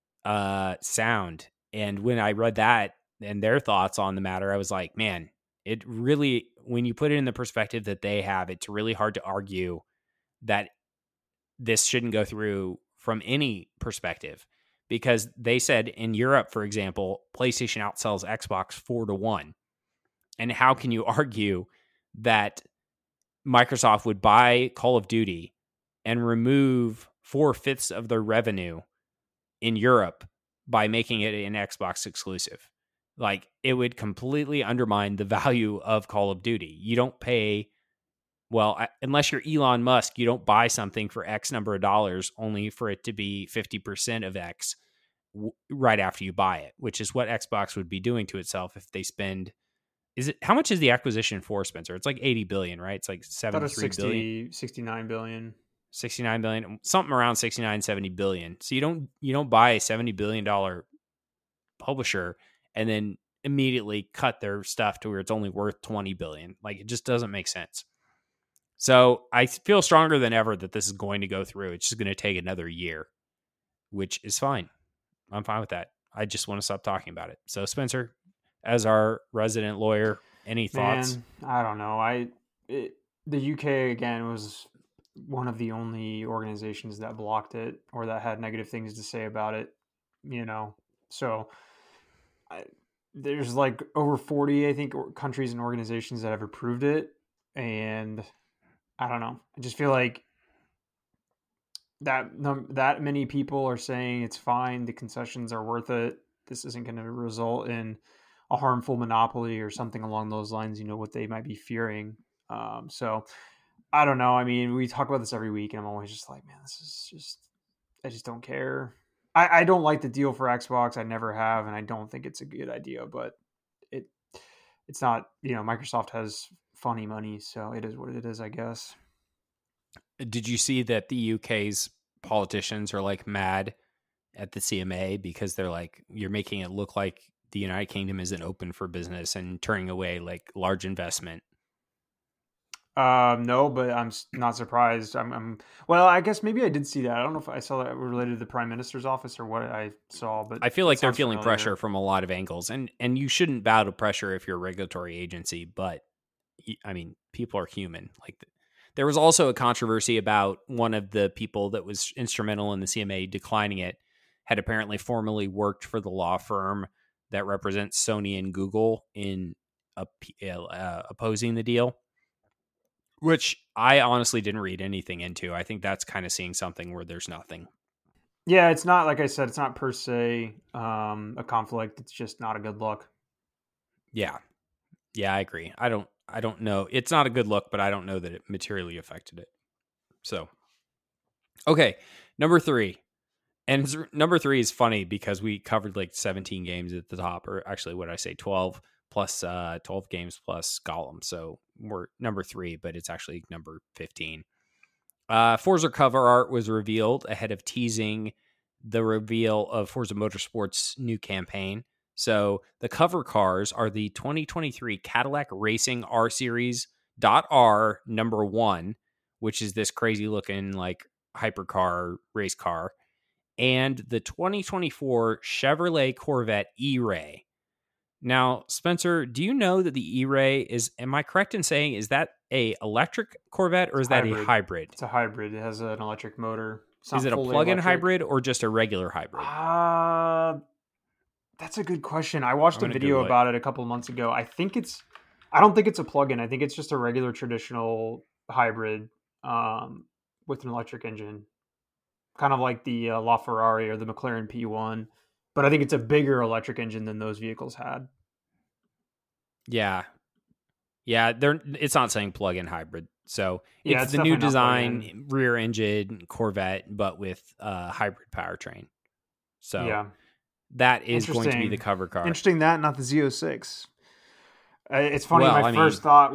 sound. And when I read that and their thoughts on the matter, I was like, man, it really, when you put it in the perspective that they have, it's really hard to argue that this shouldn't go through from any perspective, because they said in Europe, for example, PlayStation outsells Xbox 4-1. And how can you argue that Microsoft would buy Call of Duty and remove 4/5 of their revenue in Europe by making it an Xbox exclusive? Like, it would completely undermine the value of Call of Duty. You don't pay, well, unless you're Elon Musk, you don't buy something for X number of dollars only for it to be 50% of X right after you buy it, which is what Xbox would be doing to itself if they spend. How much is the acquisition for, Spencer? It's like 80 billion, right? It's like I thought it was 73 billion. 69 billion. 69 billion, something around 69, 70 billion. So you don't buy a $70 billion publisher and then immediately cut their stuff to where it's only worth 20 billion. Like, it just doesn't make sense. So I feel stronger than ever that this is going to go through. It's just going to take another year, which is fine. I'm fine with that. I just want to stop talking about it. So, Spencer, as our resident lawyer, any thoughts? Man, I don't know. The UK again was one of the only organizations that blocked it or that had negative things to say about it. So there's like over 40, I think, countries and organizations that have approved it, and I don't know. I just feel like that many people are saying it's fine. The concessions are worth it. This isn't going to result in a harmful monopoly or something along those lines. What they might be fearing. So I don't know. I mean, we talk about this every week, and I'm always just like, man, I just don't care. I don't like the deal for Xbox. I never have, and I don't think it's a good idea. But it's not. Microsoft has funny money, so it is what it is, I guess. Did you see that the UK's politicians are like mad at the CMA because they're like, you're making it look like the United Kingdom isn't open for business and turning away like large investment? No, but I'm not surprised. Well, I guess maybe I did see that. I don't know if I saw that related to the Prime Minister's office or what I saw, but I feel like they're feeling familiar. pressure from a lot of angles, and you shouldn't bow to pressure if you're a regulatory agency, but I mean, people are human. Like, there was also a controversy about one of the people that was instrumental in the CMA declining it had apparently formerly worked for the law firm that represents Sony and Google in opposing the deal, which I honestly didn't read anything into. I think that's kind of seeing something where there's nothing. Yeah, it's not, like I said, it's not per se a conflict. It's just not a good look. Yeah, I agree. I don't know. It's not a good look, but I don't know that it materially affected it. So, okay, number 3. And number 3 is funny because we covered like 17 games at the top, or actually, what did I say, 12 plus 12 games plus Gollum. So we're number 3, but it's actually number 15. Forza cover art was revealed ahead of teasing the reveal of Forza Motorsport's new campaign. So the cover cars are the 2023 Cadillac Racing R Series .R number 1, which is this crazy looking like hypercar race car, and the 2024 Chevrolet Corvette E-Ray. Now, Spencer, do you know that the E-Ray is, am I correct in saying, is that a electric Corvette or is that a hybrid? It's a hybrid. It has an electric motor. Is it a plug-in hybrid or just a regular hybrid? That's a good question. I watched a video about it a couple of months ago. I don't think it's a plug-in. I think it's just a regular traditional hybrid with an electric engine. Kind of like the LaFerrari or the McLaren P1. But I think it's a bigger electric engine than those vehicles had. Yeah. Yeah, it's not saying plug-in hybrid. So it's the new design, rear engine Corvette, but with a hybrid powertrain. So that is going to be the cover car. Interesting that, not the Z06. It's funny, my first thought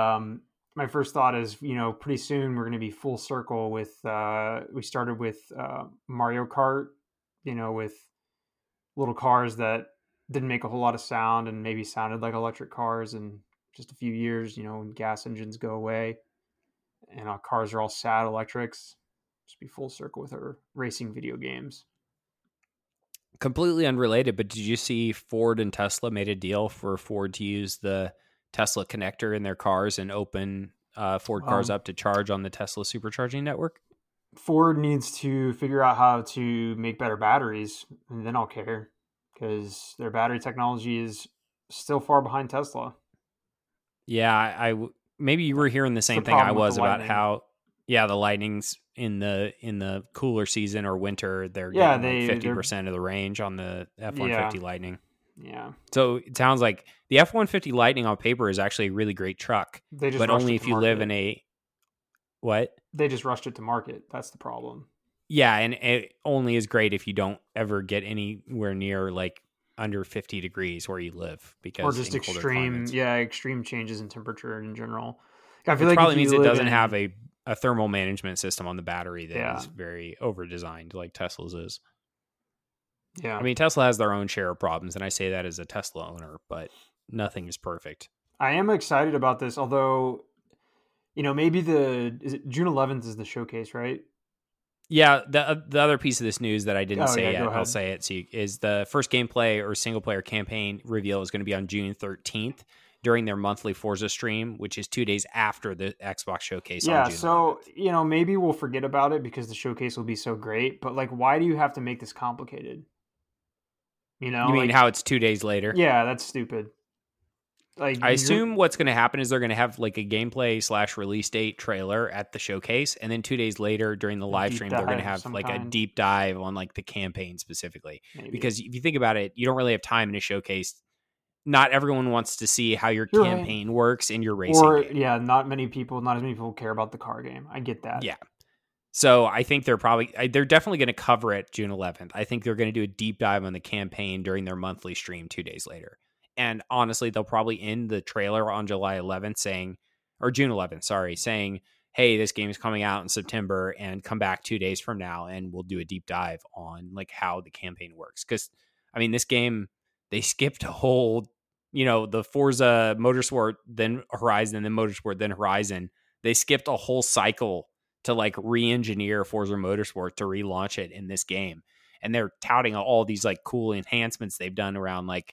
is, pretty soon we're going to be full circle with, we started with Mario Kart, with little cars that didn't make a whole lot of sound and maybe sounded like electric cars, and just a few years, when gas engines go away and our cars are all sad electrics, just be full circle with our racing video games. Completely unrelated, but did you see Ford and Tesla made a deal for Ford to use the Tesla connector in their cars and open Ford cars up to charge on the Tesla supercharging network? Ford needs to figure out how to make better batteries, and then I'll care, because their battery technology is still far behind Tesla. Yeah, maybe you were hearing the same thing I was about how, the Lightning's in the cooler season or winter, they're getting 50% of the range on the F-150 Lightning. Yeah. So it sounds like the F-150 Lightning on paper is actually a really great truck, but only if you live in a what? They just rushed it to market. That's the problem. Yeah, and it only is great if you don't ever get anywhere near like under 50 degrees where you live, because or just extreme changes in temperature in general. I feel like probably means it doesn't have a thermal management system on the battery that is very over designed like Tesla's is. Yeah. I mean, Tesla has their own share of problems, and I say that as a Tesla owner, but nothing is perfect. I am excited about this, although, maybe is it June 11th is the showcase, right? Yeah, the other piece of this news that I didn't say yet, I'll say it, is the first gameplay or single-player campaign reveal is going to be on June 13th during their monthly Forza stream, which is 2 days after the Xbox showcase on June 11th. Maybe we'll forget about it because the showcase will be so great, but, why do you have to make this complicated? You mean how it's 2 days later? Yeah, that's stupid. I assume what's going to happen is they're going to have like a gameplay / release date trailer at the showcase, and then 2 days later during the live stream, they're going to have like a deep dive on like the campaign specifically. Maybe. Because if you think about it, you don't really have time in a showcase. Not everyone wants to see how your campaign works in your racing game. Yeah, not as many people care about the car game. I get that. Yeah. So I think they're definitely going to cover it June 11th. I think they're going to do a deep dive on the campaign during their monthly stream 2 days later. And honestly, they'll probably end the trailer on June 11th saying, hey, this game is coming out in September, and come back 2 days from now and we'll do a deep dive on like how the campaign works. Because, I mean, this game, they skipped a whole, the Forza Motorsport, then Horizon, then Motorsport, then Horizon. They skipped a whole cycle to like re-engineer Forza Motorsport to relaunch it in this game. And they're touting all these like cool enhancements they've done around like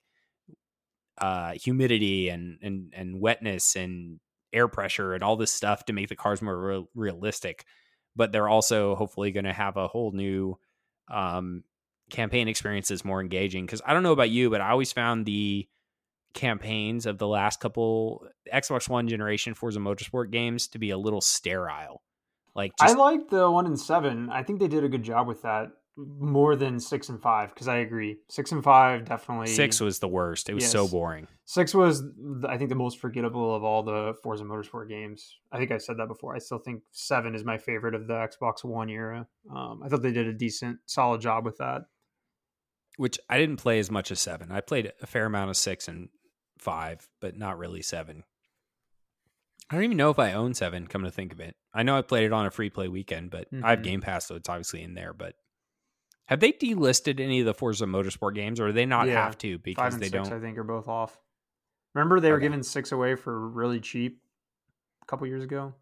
humidity and wetness and air pressure and all this stuff to make the cars more realistic. But they're also hopefully going to have a whole new campaign experience that's more engaging. Because I don't know about you, but I always found the campaigns of the last couple Xbox One generation Forza Motorsport games to be a little sterile. I like the 1 and 7. I think they did a good job with that more than 6 and 5, because I agree. 6 and 5 definitely. 6 was the worst. It was so boring. 6 was, I think, the most forgettable of all the Forza Motorsport games. I think I said that before. I still think 7 is my favorite of the Xbox One era. I thought they did a decent, solid job with that. Which I didn't play as much as 7. I played a fair amount of 6 and 5, but not really 7. I don't even know if I own 7, come to think of it. I know I played it on a free play weekend, but I have Game Pass, so it's obviously in there. But Have they delisted any of the Forza Motorsport games, or do they not have to 5 because and they 6, don't? I think, are both off. Remember they were Okay. giving 6 away for really cheap a couple years ago?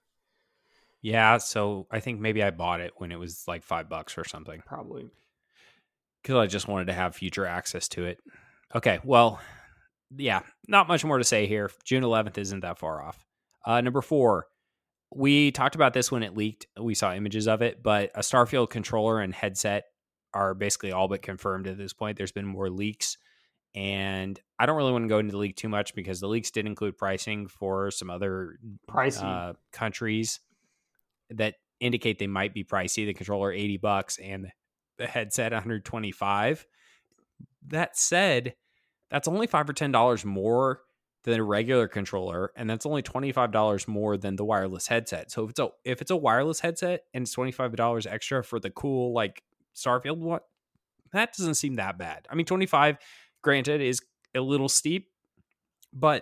Yeah, so I think maybe I bought it when it was like $5 or something Probably. because I just wanted to have future access to it. Okay, well, yeah, not much more to say here. June 11th isn't that far off. Number 4, we talked about this when it leaked. We saw images of it, but a Starfield controller and headset are basically all but confirmed at this point. There's been more leaks, and I don't really want to go into the leak too much because the leaks did include pricing for some other Pricey. countries that indicate they might be pricey. The controller $80 and the headset $125. That said, that's only $5 or $10 more than a regular controller, and that's only $25 more than the wireless headset. So if it's a wireless headset and it's $25 extra for the cool like Starfield one, that doesn't seem that bad. I mean, 25, granted, is a little steep, but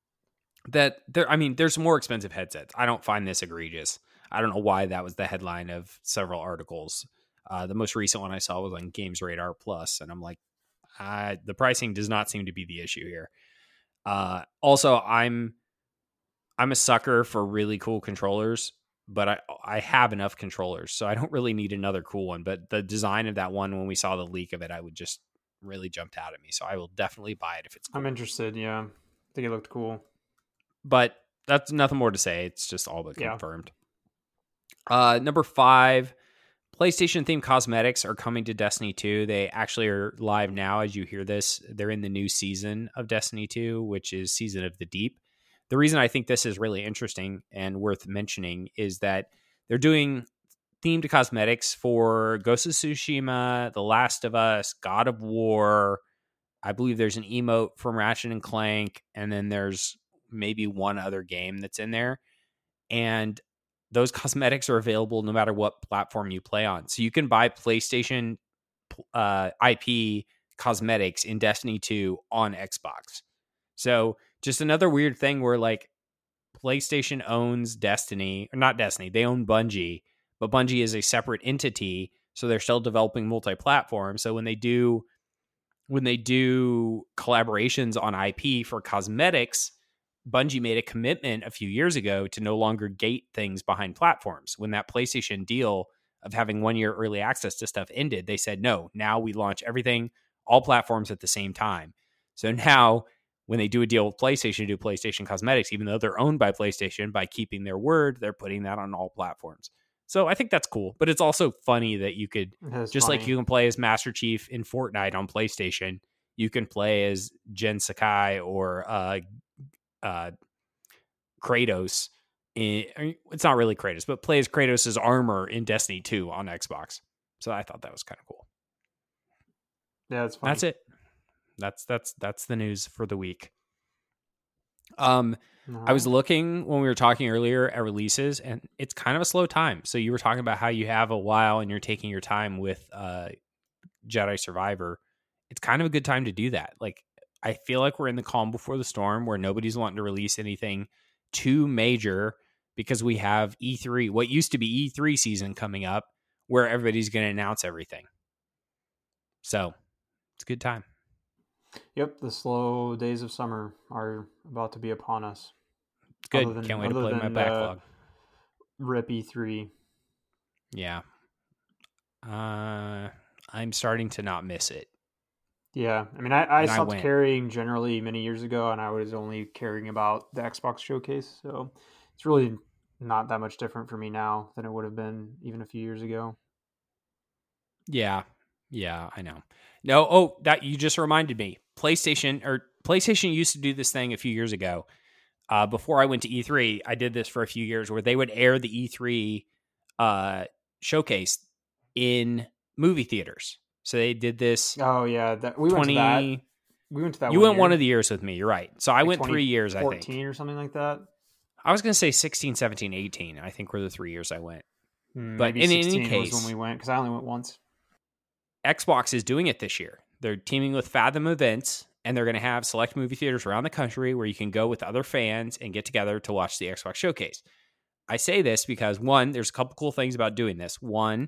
there's more expensive headsets. I don't find this egregious. I don't know why that was the headline of several articles. The most recent one I saw was on Games Radar Plus, and I'm like, the pricing does not seem to be the issue here. Also, I'm a sucker for really cool controllers, but I have enough controllers, so I don't really need another cool one. But the design of that one, when we saw the leak of it, I would just really jumped out at me. So I will definitely buy it if it's cool. I'm interested, yeah. I think it looked cool. But that's nothing more to say. It's just all but confirmed. Number 5, PlayStation themed cosmetics are coming to Destiny 2. They actually are live now as you hear this. They're in the new season of Destiny 2, which is Season of the Deep. The reason I think this is really interesting and worth mentioning is that they're doing themed cosmetics for Ghost of Tsushima, The Last of Us, God of War. I believe there's an emote from Ratchet and Clank, and then there's maybe one other game that's in there. And those cosmetics are available no matter what platform you play on. So you can buy PlayStation IP cosmetics in Destiny 2 on Xbox. So just another weird thing where like PlayStation owns Destiny, or not Destiny, they own Bungie, but Bungie is a separate entity. So they're still developing multi-platform. So when they do collaborations on IP for cosmetics, Bungie made a commitment a few years ago to no longer gate things behind platforms. When that PlayStation deal of having 1 year early access to stuff ended, they said, no, now we launch everything, all platforms at the same time. So now when they do a deal with PlayStation to do PlayStation cosmetics, even though they're owned by PlayStation, by keeping their word, they're putting that on all platforms. So I think that's cool, but it's also funny that you could, just like you can play as Master Chief in Fortnite on PlayStation, you can play as Jen Sakai or Kratos. It's not really Kratos, but play as Kratos' armor in Destiny 2 on Xbox. So I thought that was kind of cool. Yeah, that's funny. That's it. That's the news for the week. I was looking when we were talking earlier at releases, and it's kind of a slow time. So you were talking about how you have a while and you're taking your time with Jedi Survivor. It's kind of a good time to do that. Like, I feel like we're in the calm before the storm where nobody's wanting to release anything too major because we have E3, what used to be E3 season coming up, where everybody's going to announce everything. So it's a good time. Yep, the slow days of summer are about to be upon us. It's good. Can't wait to play my backlog. RIP E3. Yeah. I'm starting to not miss it. Yeah, I mean, I stopped carrying generally many years ago, and I was only caring about the Xbox showcase. So it's really not that much different for me now than it would have been even a few years ago. Yeah, I know. No, that you just reminded me. PlayStation used to do this thing a few years ago. Before I went to E3, I did this for a few years where they would air the E3 showcase in movie theaters. So they did this. Oh yeah, we went to that. We went to that. You went one of the years with me. You're right. So I went 3 years. I think 14 or something like that. I was going to say 16, 17, 18. I think were the 3 years I went. But in any case, was when we went because I only went once. Xbox is doing it this year. They're teaming with Fathom Events, and they're going to have select movie theaters around the country where you can go with other fans and get together to watch the Xbox showcase. I say this because, one, there's a couple cool things about doing this. One,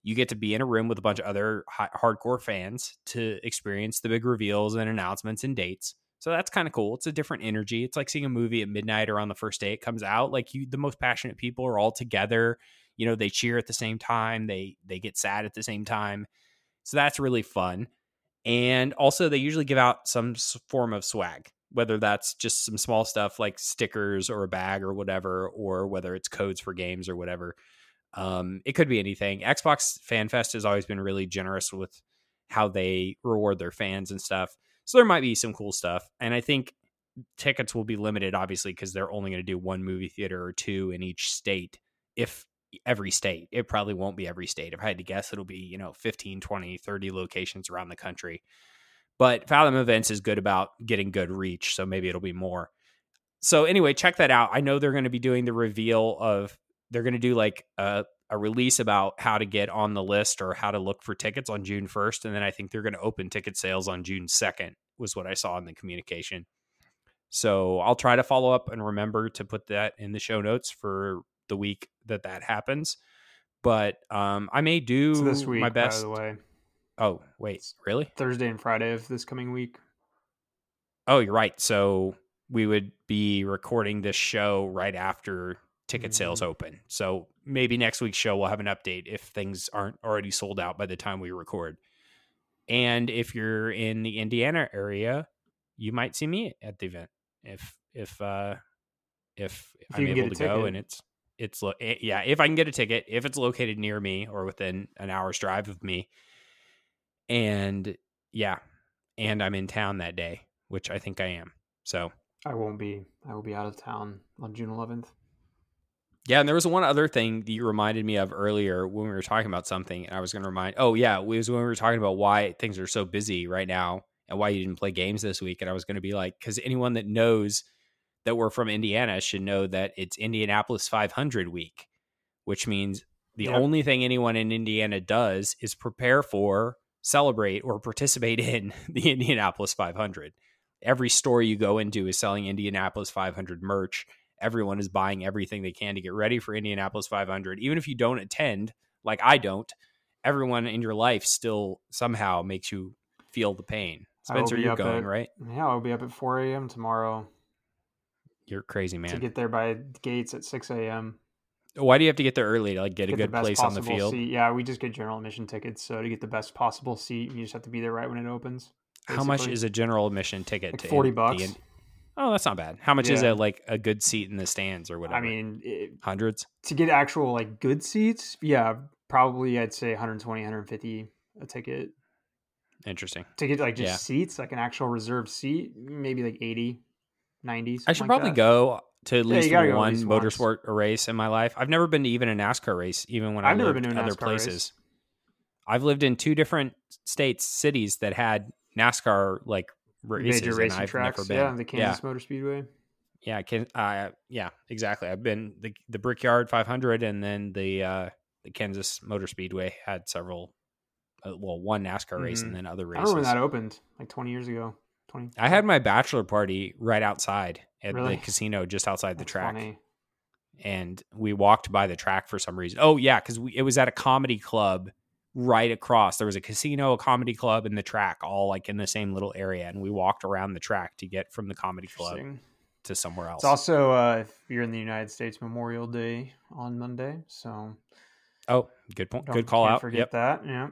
you get to be in a room with a bunch of other hardcore fans to experience the big reveals and announcements and dates. So that's kind of cool. It's a different energy. It's like seeing a movie at midnight or on the first day it comes out. Like the most passionate people are all together. They cheer at the same time. They get sad at the same time. So that's really fun. And also they usually give out some form of swag, whether that's just some small stuff like stickers or a bag or whatever, or whether it's codes for games or whatever. It could be anything. Xbox Fan Fest has always been really generous with how they reward their fans and stuff. So there might be some cool stuff. And I think tickets will be limited, obviously, because they're only going to do one movie theater or two in each state. If every state, it probably won't be every state. If I had to guess, it'll be, 15, 20, 30 locations around the country. But Fathom Events is good about getting good reach. So maybe it'll be more. So anyway, check that out. I know they're going to be doing the reveal of, they're going to do like a release about how to get on the list or how to look for tickets on June 1st. And then I think they're going to open ticket sales on June 2nd was what I saw in the communication. So I'll try to follow up and remember to put that in the show notes for the week that happens. But I may do this week, my best. by the way. Oh, wait, really? Thursday and Friday of this coming week. Oh, you're right. So we would be recording this show right after ticket sales open. So maybe next week's show we'll have an update if things aren't already sold out by the time we record. And if you're in the Indiana area, you might see me at the event if I'm able to go and if I can get a ticket, if it's located near me or within an hour's drive of me. And I'm in town that day, which I think I am. So I won't be. I will be out of town on June 11th. Yeah, and there was one other thing that you reminded me of earlier when we were talking about something, and I was going to it was when we were talking about why things are so busy right now and why you didn't play games this week. And I was going to be like, because anyone that knows that we're from Indiana should know that it's Indianapolis 500 week, which means the only thing anyone in Indiana does is prepare for, celebrate, or participate in the Indianapolis 500. Every store you go into is selling Indianapolis 500 merch. Everyone is buying everything they can to get ready for Indianapolis 500. Even if you don't attend, like I don't, everyone in your life still somehow makes you feel the pain. Spencer, you're going, right? Yeah, I'll be up at 4 a.m. tomorrow. You're crazy, man. To get there by gates at 6 a.m. Why do you have to get there early to get a good place on the field? Seat. Yeah, we just get general admission tickets. So to get the best possible seat, you just have to be there right when it opens. Basically. How much is a general admission ticket? Like $40. Oh, that's not bad. How much is a good seat in the stands or whatever? I mean, hundreds to get actual good seats. Yeah, probably I'd say 120, 150 a ticket. Interesting. To get seats, like an actual reserved seat, maybe 80, 90. I should probably go to at least one motorsport race in my life. I've never been to even a NASCAR race, even when I've lived in other places. Race. I've lived in 2 different cities that had NASCAR races, major racing I've tracks. Never been. Yeah, the Kansas Motor Speedway. Yeah, exactly. I've been the Brickyard 500, and then the Kansas Motor Speedway had several. One NASCAR race and then other races. I remember when that opened 20 years ago. I had my bachelor party right outside at the casino, just outside the track. Funny. And we walked by the track for some reason. Oh yeah, because it was at a comedy club right across. There was a casino, a comedy club, and the track all in the same little area. And we walked around the track to get from the comedy club to somewhere else. It's also, if you're in the United States, Memorial Day on Monday. So, good point. Good call out. Forget that. Yeah.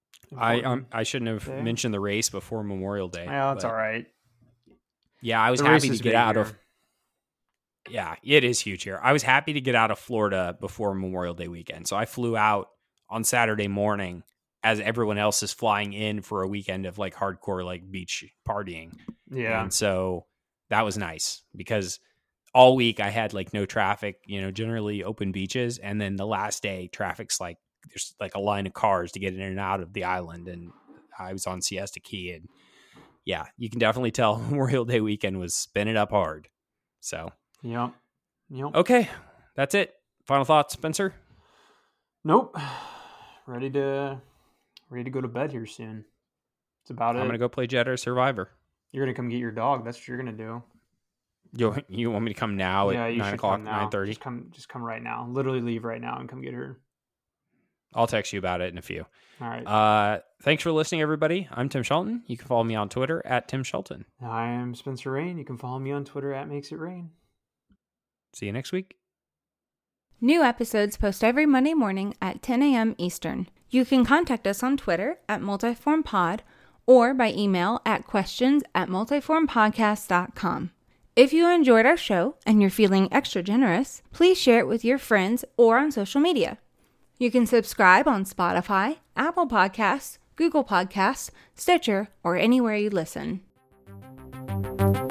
I shouldn't have mentioned the race before Memorial Day. Yeah, that's all right. Yeah, I was happy to get out of. Yeah, it is huge here. I was happy to get out of Florida before Memorial Day weekend, so I flew out on Saturday morning as everyone else is flying in for a weekend of hardcore beach partying. Yeah, and so that was nice because all week I had no traffic. Generally open beaches, and then the last day traffic's there's a line of cars to get in and out of the island, and I was on Siesta Key, and yeah, you can definitely tell Memorial Day weekend was spinning up hard. So, yep. Okay, that's it. Final thoughts, Spencer? Nope. Ready to go to bed here soon. It's about it. I'm gonna go play Jedi Survivor. You're gonna come get your dog. That's what you're gonna do. You want me to come now at 9 o'clock, 9:30? Just come right now. Literally leave right now and come get her. I'll text you about it in a few. All right. Thanks for listening, everybody. I'm Tim Shelton. You can follow me on Twitter at Tim Shelton. I am Spencer Rain. You can follow me on Twitter at Makes It Rain. See you next week. New episodes post every Monday morning at 10 a.m. Eastern. You can contact us on Twitter at multiformpod or by email at questions@multiformpodcast.com. If you enjoyed our show and you're feeling extra generous, please share it with your friends or on social media. You can subscribe on Spotify, Apple Podcasts, Google Podcasts, Stitcher, or anywhere you listen.